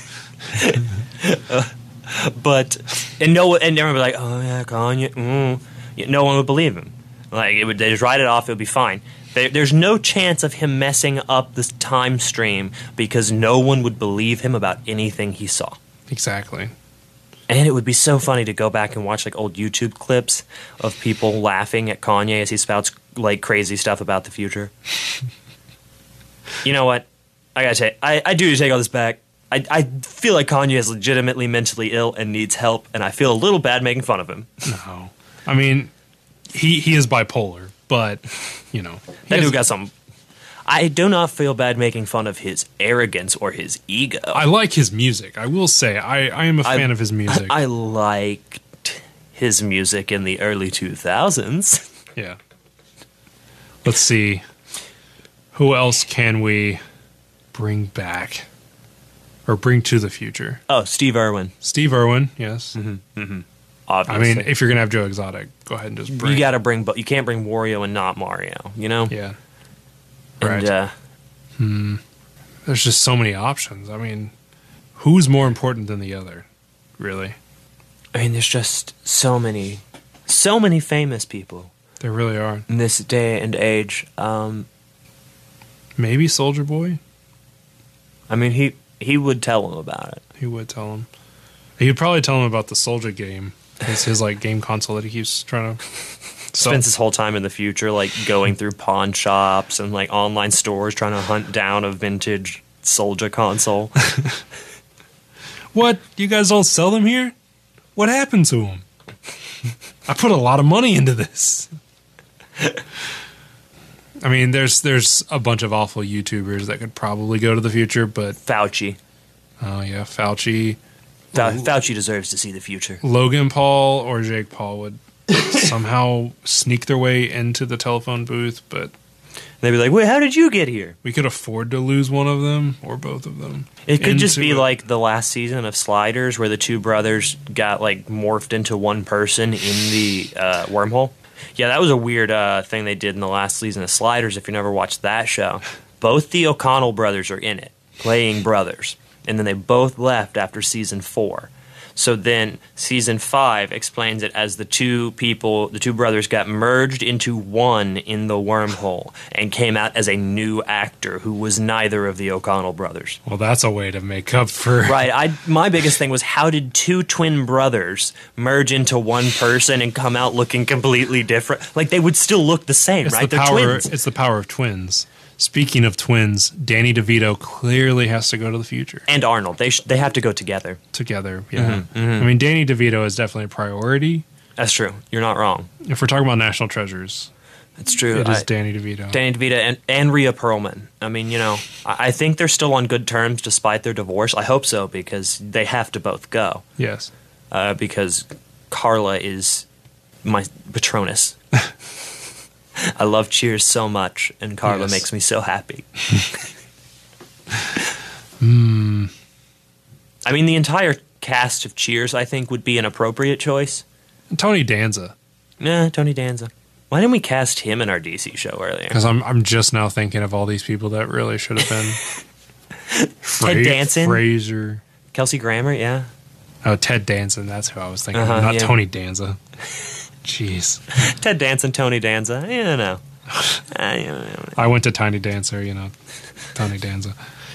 And everyone would be like, oh yeah, Kanye. No one would believe him. Like they just write it off, it would be fine. There's no chance of him messing up this time stream because no one would believe him about anything he saw. Exactly. And it would be so funny to go back and watch like old YouTube clips of people laughing at Kanye as he spouts like crazy stuff about the future. You know what? I gotta say, I do take all this back. I feel like Kanye is legitimately mentally ill and needs help, and I feel a little bad making fun of him. No. I mean, he is bipolar, but, that dude got some... I do not feel bad making fun of his arrogance or his ego. I like his music. I will say, I am a fan of his music. I liked his music in the early 2000s. Yeah. Let's see. Who else can we bring back? Or bring to the future? Oh, Steve Irwin. Steve Irwin, yes. Obviously. I mean, if you're going to have Joe Exotic, go ahead and just bring... You got to bring... You can't bring Wario and not Mario, you know? Yeah. Right. And, there's just so many options. I mean, who's more important than the other, really? I mean, there's just so many famous people. There really are. In this day and age. Maybe Soulja Boy? I mean, he would tell him about it. He would tell him. He would probably tell him about the Soulja game. It's his like game console that he keeps trying to sell. Spends his whole time in the future like going through pawn shops and like online stores trying to hunt down a vintage Soulja console. What? You guys don't sell them here? What happened to them? I put a lot of money into this. I mean, there's a bunch of awful YouTubers that could probably go to the future, but... Fauci. Oh, yeah, Fauci. Fauci deserves to see the future. Logan Paul or Jake Paul would somehow sneak their way into the telephone booth, but... They'd be like, wait, how did you get here? We could afford to lose one of them or both of them. It could just be like the last season of Sliders where the two brothers got like morphed into one person in the wormhole. Yeah, that was a weird thing they did in the last season of Sliders if you never watched that show. Both the O'Connell brothers are in it, playing brothers. And then they both left after season 4. So then season 5 explains it as the two brothers got merged into one in the wormhole and came out as a new actor who was neither of the O'Connell brothers. Well, that's a way to make up for... Right. My biggest thing was, how did two twin brothers merge into one person and come out looking completely different? Like, they would still look the same, right? They're twins. It's the power of twins. Speaking of twins, Danny DeVito clearly has to go to the future. And Arnold. They have to go together. Together, yeah. I mean, Danny DeVito is definitely a priority. That's true. You're not wrong. If we're talking about national treasures, that's true. It is Danny DeVito. Danny DeVito and Rhea Perlman. I mean, you know, I think they're still on good terms despite their divorce. I hope so, because they have to both go. Yes. Because Carla is my Patronus. I love Cheers so much, and Carla makes me so happy. I mean, the entire cast of Cheers, I think, would be an appropriate choice. And Tony Danza. Tony Danza. Why didn't we cast him in our DC show earlier? Because I'm just now thinking of all these people that really should have been. Ted Danson. Fraser. Kelsey Grammer, yeah. Oh, Ted Danson, that's who I was thinking of, not Tony Danza. Jeez. Ted Danson, Tony Danza. You know. I went to Tiny Dancer, you know. Tony Danza.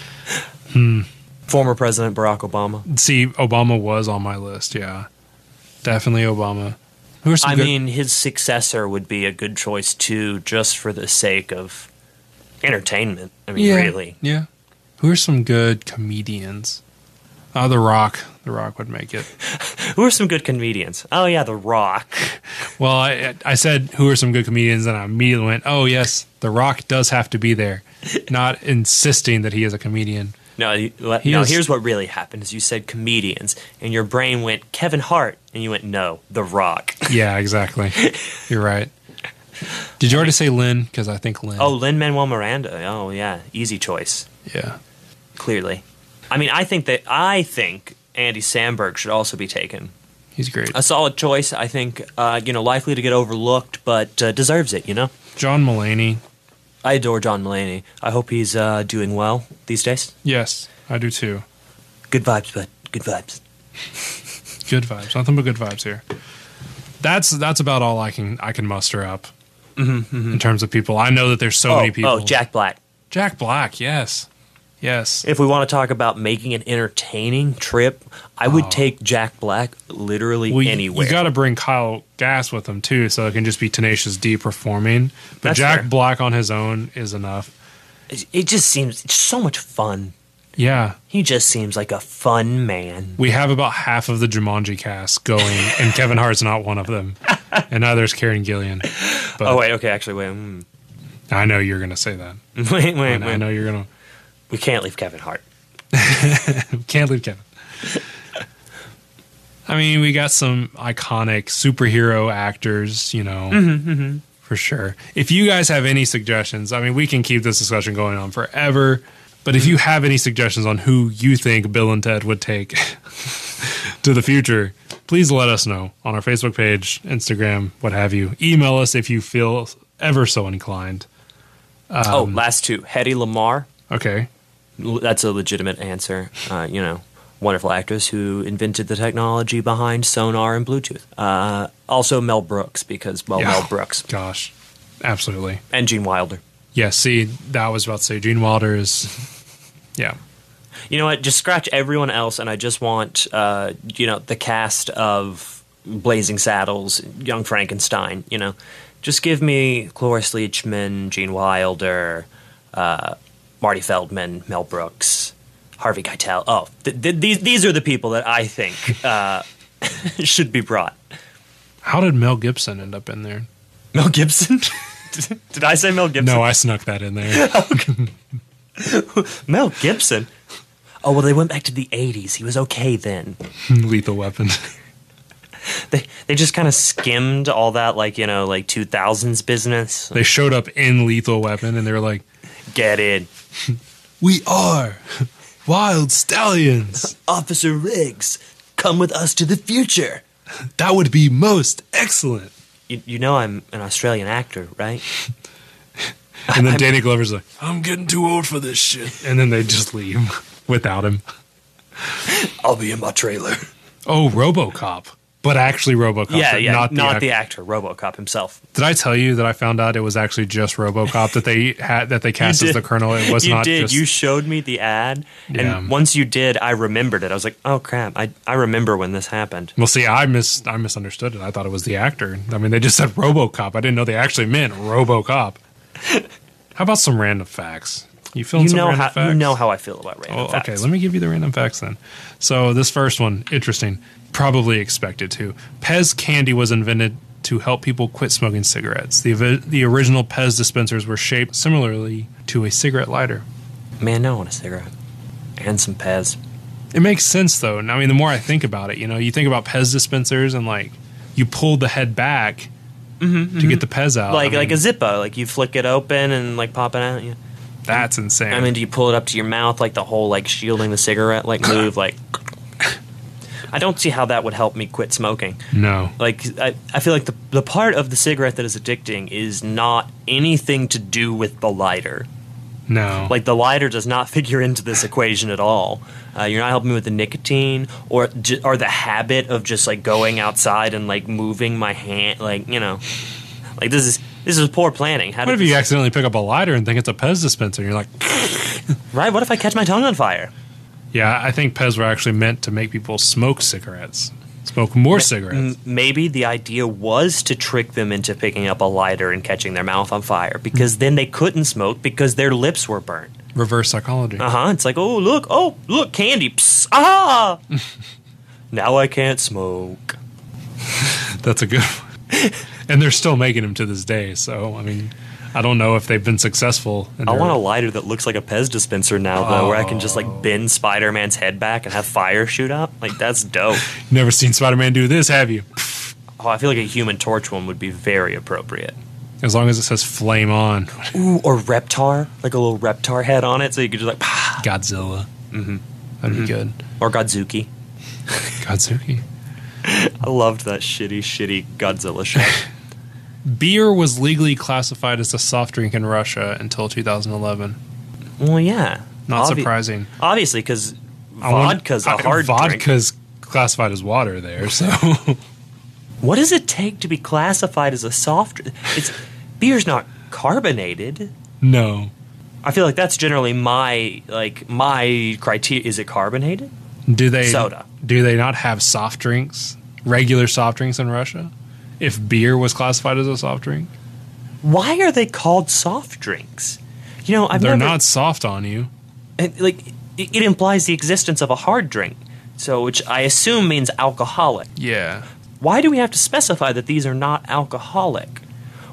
Former President Barack Obama. See, Obama was on my list, yeah. Definitely Obama. His successor would be a good choice, too, just for the sake of entertainment. I mean, really. Yeah. Who are some good comedians? The Rock. The Rock would make it. Who are some good comedians? Oh, yeah, The Rock. Well, I said, who are some good comedians? And I immediately went, oh, yes, The Rock does have to be there. Not insisting that he is a comedian. No, here's what really happened is you said comedians, and your brain went Kevin Hart, and you went, no, The Rock. Yeah, exactly. You're right. Did you already say Lin? Because I think Lin. Oh, Lin-Manuel Miranda. Oh, yeah, easy choice. Yeah. Clearly. I mean, I think Andy Samberg should also be taken. He's great. A solid choice. I think, likely to get overlooked, but deserves it, you know? John Mulaney. I adore John Mulaney. I hope he's doing well these days. Yes, I do too. Good vibes, bud. Good vibes. Good vibes. Nothing but good vibes here. That's about all I can muster up in terms of people. I know that there's so many people. Oh, Jack Black. Jack Black, yes. Yes. If we want to talk about making an entertaining trip, I would take Jack Black literally anywhere. You got to bring Kyle Gass with him too, so it can just be Tenacious D performing. But That's Jack fair. Black on his own is enough. It just seems it's so much fun. Yeah. He just seems like a fun man. We have about half of the Jumanji cast going, and Kevin Hart's not one of them. And neither is Karen Gillian. But, wait. Okay, actually, wait. I know you're going to say that. wait. I know you're going We can't leave Kevin Hart. to. Can't leave Kevin. I mean, we got some iconic superhero actors, you know, for sure. If you guys have any suggestions, I mean, we can keep this discussion going on forever. But if you have any suggestions on who you think Bill and Ted would take to the future, please let us know on our Facebook page, Instagram, what have you. Email us if you feel ever so inclined. Last two. Hedy Lamarr. Okay. That's a legitimate answer. You know, wonderful actress who invented the technology behind sonar and Bluetooth. Also Mel Brooks, because, well, Yeah. Mel Brooks. Gosh, absolutely. And Gene Wilder. Yeah, see, that was about to say Gene Wilder is, yeah. You know what? Just scratch everyone else, and I just want, you know, the cast of Blazing Saddles, Young Frankenstein, you know. Just give me Cloris Leachman, Gene Wilder, Marty Feldman, Mel Brooks, Harvey Keitel. Oh, these are the people that I think should be brought. How did Mel Gibson end up in there? Mel Gibson? Did I say Mel Gibson? No, I snuck that in there. Mel Gibson? Oh, well, they went back to the 80s. He was okay then. Lethal Weapon. They just kind of skimmed all that, like, you know, like 2000s business. They showed up in Lethal Weapon and they were like, Get in. "We are wild stallions. Officer Riggs, come with us to the future. That would be most excellent." You know I'm an Australian actor, right? And then Danny Glover's like, "I'm getting too old for this shit." And then they just leave without him. I'll be in my trailer. Oh, RoboCop. But actually RoboCop. Yeah, not the actor, RoboCop himself. Did I tell you that I found out it was actually just RoboCop that they cast as the Colonel? It was not just. You showed me the ad, Yeah. and once you did, I remembered it. I was like, oh crap, I remember when this happened. Well, see, I misunderstood it. I thought it was the actor. I mean, they just said RoboCop. I didn't know they actually meant RoboCop. How about some random facts? You feeling some random facts? You know how I feel about random facts. Okay, let me give you the random facts then. So this first one, interesting. Probably expected to. Pez candy was invented to help people quit smoking cigarettes. The original Pez dispensers were shaped similarly to a cigarette lighter. Man, now I want a cigarette. And some Pez. It makes sense, though. I mean, the more I think about it, you know, you think about Pez dispensers and, like, you pull the head back to get the Pez out. Like a Zippo. Like, you flick it open and, like, pop it out. Yeah. That's insane. I mean, do you pull it up to your mouth, like the whole, like, shielding the cigarette, like, move, like... I don't see how that would help me quit smoking. No. Like, I feel like the part of the cigarette that is addicting is not anything to do with the lighter. No. Like, the lighter does not figure into this equation at all. You're not helping me with the nicotine or the habit of just, like, going outside and, like, moving my hand. Like, you know, like, this is poor planning. What if you accidentally pick up a lighter and think it's a Pez dispenser and you're like... Right? What if I catch my tongue on fire? Yeah, I think Pez were actually meant to make people smoke cigarettes. Smoke more cigarettes. Maybe the idea was to trick them into picking up a lighter and catching their mouth on fire, because then they couldn't smoke because their lips were burnt. Reverse psychology. It's like, oh look, candy. Psst, ah! Now I can't smoke. That's a good one. And they're still making them to this day, so, I mean... I don't know if they've been successful. I want a lighter that looks like a Pez dispenser now, though, where I can just, like, bend Spider-Man's head back and have fire shoot up. Like, that's dope. Never seen Spider-Man do this, have you? Oh, I feel like a Human Torch one would be very appropriate. As long as it says flame on. Ooh, or Reptar. Like a little Reptar head on it, so you could just, like, pah. Godzilla. Mm-hmm. That'd be good. Or Godzuki. Godzuki. I loved that shitty Godzilla show. Beer was legally classified as a soft drink in Russia until 2011. Well, yeah. Not surprising. Obviously, because vodka's a hard drink. Vodka's classified as water there, so... What does it take to be classified as a soft drink? Beer's not carbonated. No. I feel like that's generally my criteria. Is it carbonated? Soda. Do they not have soft drinks? Regular soft drinks in Russia? If beer was classified as a soft drink? Why are they called soft drinks? You know, They're not soft on you. Like, it implies the existence of a hard drink, so which I assume means alcoholic. Yeah. Why do we have to specify that these are not alcoholic?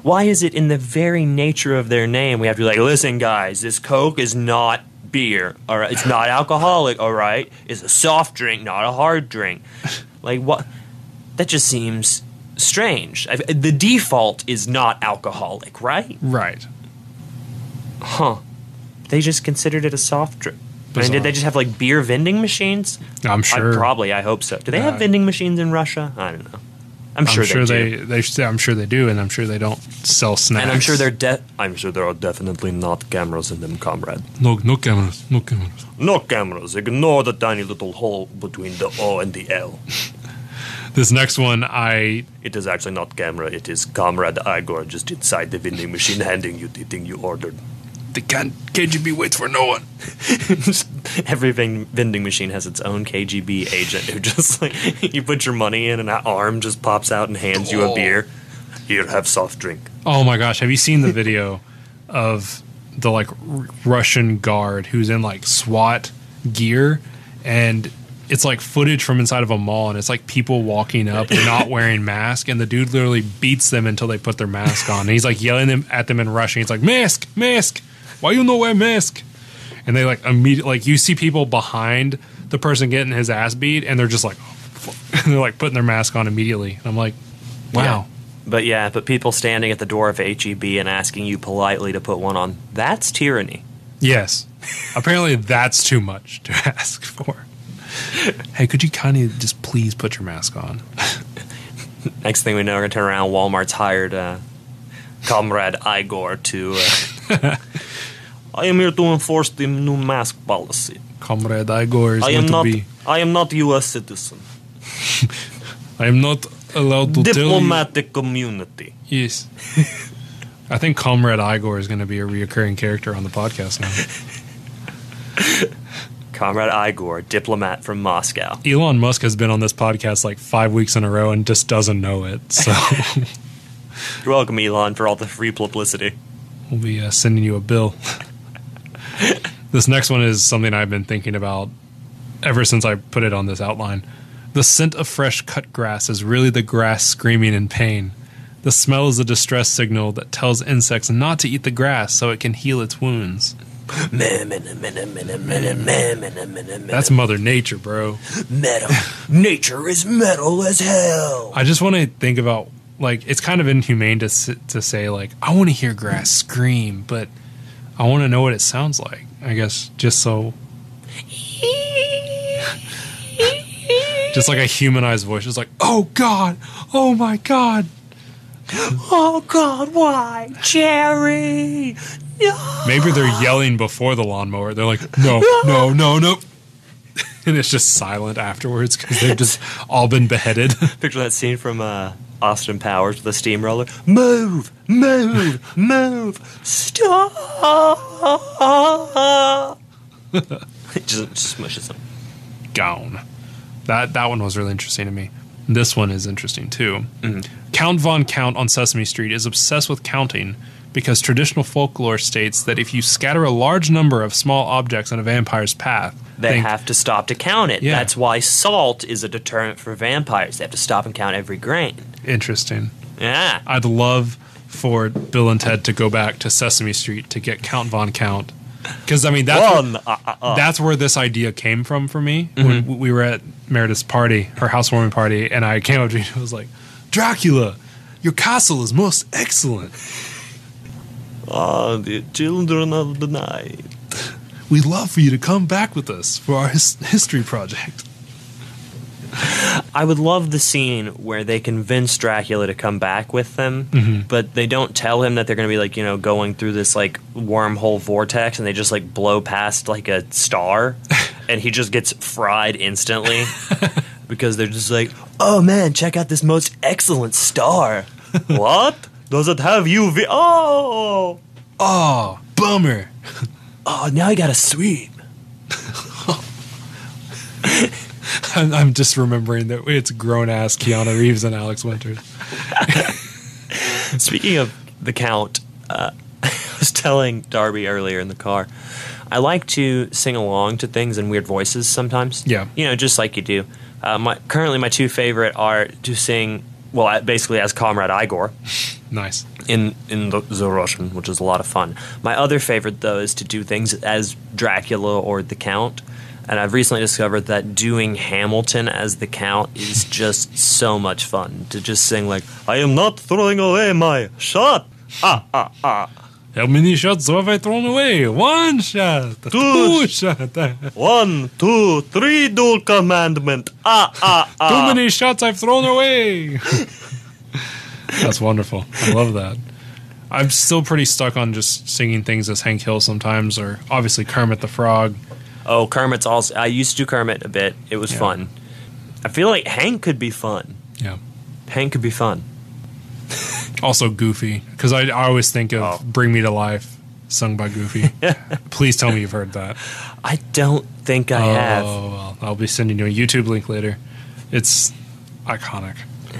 Why is it in the very nature of their name we have to be like, listen, guys, this Coke is not beer, all right? It's not alcoholic, all right? It's a soft drink, not a hard drink. Like, what? That just seems strange. The default is not alcoholic, right? Right. Huh. They just considered it a soft drink. I mean, Bizarre. did they just have, like, beer vending machines? I'm sure. I hope so. Do they have vending machines in Russia? I don't know. I'm sure they do. I'm sure they do, and I'm sure they don't sell snacks. And I'm sure I'm sure there are definitely not cameras in them, comrade. No cameras. No cameras. No cameras. Ignore the tiny little hole between the O and the L. This next one, It is actually not camera. It is Comrade Igor just inside the vending machine handing you the thing you ordered. the KGB waits for no one. Every vending machine has its own KGB agent who just like you put your money in and that arm just pops out and hands you a beer. Here, have soft drink. Oh my gosh, have you seen the video of the like Russian guard who's in like SWAT gear, and it's like footage from inside of a mall, and it's like people walking up and not wearing masks, and the dude literally beats them until they put their mask on. And he's like yelling at them in Russian. He's like, mask, why you no wear mask? And they like immediately, like you see people behind the person getting his ass beat, and they're just like, and they're like putting their mask on immediately. And I'm like, wow. But people standing at the door of HEB and asking you politely to put one on, that's tyranny. Yes. Apparently that's too much to ask for. Hey, could you kind of just please put your mask on? Next thing we know, we're going to turn around. Walmart's hired Comrade Igor to... I am here to enforce the new mask policy. Comrade Igor is going to be... I am not U.S. citizen. I am not allowed to Diplomatic community. Yes. I think Comrade Igor is going to be a reoccurring character on the podcast now. Comrade Igor, diplomat from Moscow. Elon Musk has been on this podcast like 5 weeks in a row and just doesn't know it. So You're welcome, Elon, for all the free publicity. we'll be sending you a bill. This next one is something I've been thinking about ever since I put it on this outline. The scent of fresh cut grass is really the grass screaming in pain. The smell is a distress signal that tells insects not to eat the grass so it can heal its wounds. That's Mother Nature, bro. Metal. Nature is metal as hell. I just want to think about, like, it's kind of inhumane to say, like, I want to hear grass scream, but I want to know what it sounds like, I guess, just so... just like a humanized voice. It's like, oh, God, oh, my God. Oh, God, why? Jerry! No! Maybe they're yelling before the lawnmower. They're like, no. And it's just silent afterwards because they've just all been beheaded. Picture that scene from Austin Powers with the steamroller. Move! Stop! It just smushes them. Gone. That one was really interesting to me. This one is interesting too. Mm-hmm. Count Von Count on Sesame Street is obsessed with counting because traditional folklore states that if you scatter a large number of small objects on a vampire's path, They have to stop to count it. Yeah. That's why salt is a deterrent for vampires. They have to stop and count every grain. Interesting. Yeah. I'd love for Bill and Ted to go back to Sesame Street to get Count Von Count. Because, I mean, that's where this idea came from for me. Mm-hmm. When we were at Meredith's party, her housewarming party, and I came up to you and was like, Dracula, your castle is most excellent. The children of the night. We'd love for you to come back with us for our history project. I would love the scene where they convince Dracula to come back with them, but they don't tell him that they're going to be like, going through this like wormhole vortex, and they just like blow past like a star, and he just gets fried instantly because they're just like, oh man, check out this most excellent star. What? Does it have UV? Oh, Bummer. oh, now I got to sweep. I'm just remembering that it's grown-ass Keanu Reeves and Alex Winters. Speaking of the Count, I was telling Darby earlier in the car, I like to sing along to things in weird voices sometimes. Yeah. Just like you do. Currently, my two favorite are to sing basically as Comrade Igor Nice. in the Russian, which is a lot of fun. My other favorite, though, is to do things as Dracula or the Count. And I've recently discovered that doing Hamilton as the Count is just so much fun. To just sing like, I am not throwing away my shot. Ah, ah, ah. How many shots have I thrown away? 1 shot. 2 shots. 1, 2, 3, dual commandment. Ah, ah, ah. Too many shots I've thrown away. That's wonderful. I love that. I'm still pretty stuck on just singing things as Hank Hill sometimes, or obviously Kermit the Frog. Oh, Kermit's also... I used to do Kermit a bit. It was fun. I feel like Hank could be fun. Yeah. Hank could be fun. Also Goofy, because I always think of Bring Me to Life, sung by Goofy. Please tell me you've heard that. I don't think I have. Oh, well, I'll be sending you a YouTube link later. It's iconic.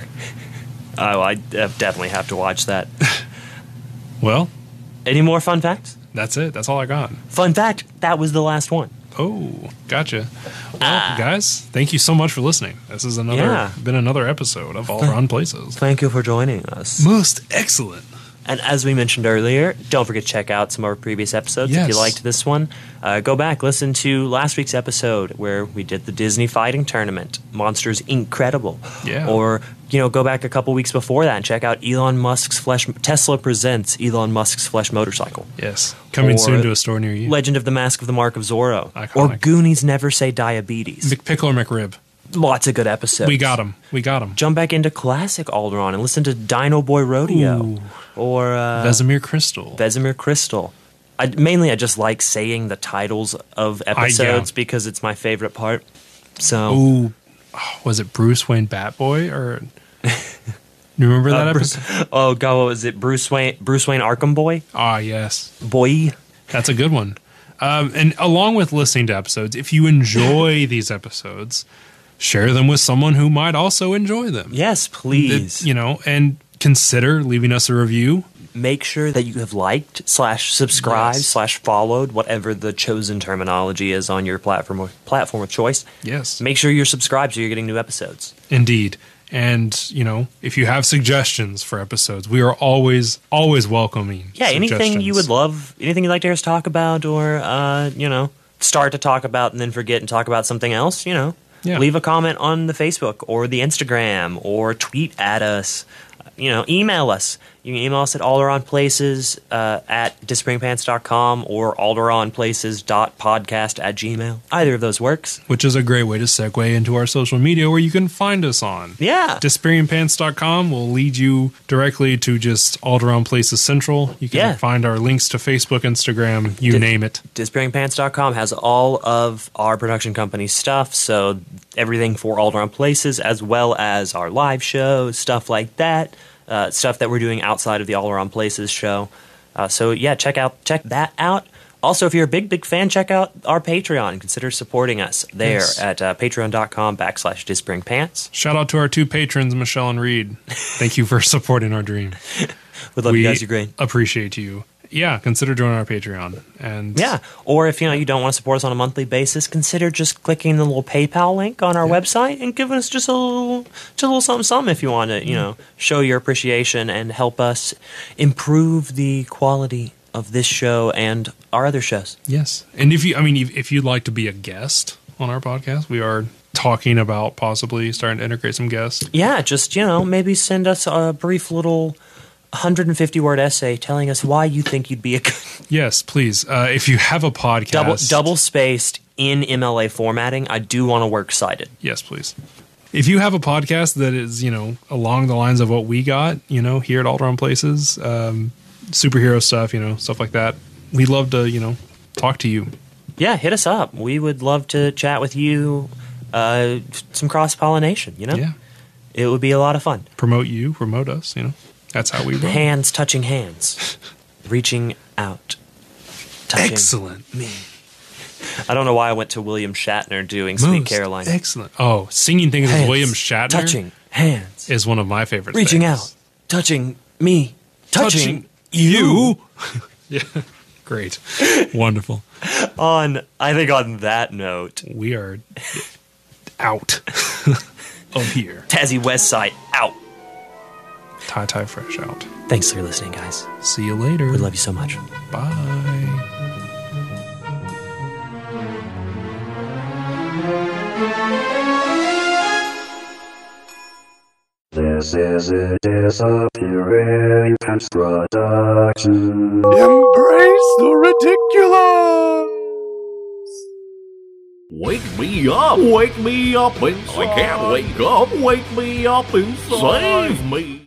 Oh, I definitely have to watch that. Well, Any more fun facts? that's it. That's all I got. Fun fact, that was the last one. Oh, gotcha. Well, guys, thank you so much for listening. This is been another episode of All Around Places. Thank you for joining us. Most excellent. And as we mentioned earlier, don't forget to check out some of our previous episodes. If you Yes. liked this one, go back, listen to last week's episode where we did the Disney Fighting Tournament. Monsters Incredible. Yeah. Or, go back a couple weeks before that and check out Tesla Presents Elon Musk's Flesh Motorcycle. Yes. Coming Or soon to a store near you. Legend of the Mask of the Mark of Zorro. Iconic. Or Goonies Never Say Diabetes. McPickle or McRib. Lots of good episodes. We got him. Jump back into classic Alderaan and listen to Dino Boy Rodeo. Ooh. Or Vesemir Crystal. Vesemir Crystal. I just like saying the titles of episodes because it's my favorite part. So, Ooh. Oh, was it Bruce Wayne Batboy or... You remember that episode? oh god, what was it? Bruce Wayne Arkham Boy? Ah, yes. Boy. That's a good one. And along with listening to episodes, if you enjoy these episodes, share them with someone who might also enjoy them. Yes, please. And consider leaving us a review. Make sure that you have liked /subscribed /followed, whatever the chosen terminology is on your platform of choice. Yes. Make sure you're subscribed so you're getting new episodes. Indeed. And, if you have suggestions for episodes, we are always welcoming. Yeah, anything suggestions. you would love, anything you'd like to hear us talk about, or, start to talk about and then forget and talk about something else, Yeah. Leave a comment on the Facebook or the Instagram or tweet at us. Email us. You can email us at alderawnplaces at disappearingpants.com or alderawnplaces.podcast@gmail. Either of those works. Which is a great way to segue into our social media where you can find us on. Yeah. DisappearingPants.com will lead you directly to just All Around Places Central. You can find our links to Facebook, Instagram, you name it. DisappearingPants.com has all of our production company stuff, so everything for All Around Places, as well as our live shows, stuff like that, stuff that we're doing outside of the All Around Places show. Check that out. Also, if you're a big fan, check out our Patreon and consider supporting us there at patreon.com/disappearingpants. Shout out to our 2 patrons, Michelle and Reed. Thank you for supporting our dream. We love you guys. You're great. Appreciate you. Yeah, consider joining our Patreon. And or if you don't want to support us on a monthly basis, consider just clicking the little PayPal link on our website and giving us just a little something if you want to, show your appreciation and help us improve the quality of this show and our other shows. Yes. And if you'd like to be a guest on our podcast, we are talking about possibly starting to integrate some guests. Yeah, just, maybe send us a brief little 150-word essay telling us why you think you'd be a good... Yes, please. If you have a podcast... Double-spaced in MLA formatting, I do want to work cited. Yes, please. If you have a podcast that is, along the lines of what we got, here at All Around Places, superhero stuff, stuff like that, we'd love to, talk to you. Yeah, hit us up. We would love to chat with you, some cross-pollination, Yeah. It would be a lot of fun. Promote us, That's how we roll. Hands touching hands. Reaching out. Touching Excellent. me. I don't know why I went to William Shatner doing Sweet Caroline. Excellent. Oh, singing things with William Shatner. Touching hands. Is one of my favorite Reaching things. out. Touching me. Touching you. Yeah. Great. Wonderful. I think on that note, we are out of here. Tassie Westside out. tie fresh out. Thanks for listening, guys. See you later. We love you so much. Bye. This is a Disappearing Pants production. Embrace the ridiculous! Wake me up inside. I can't wake up. Wake me up inside. Save me.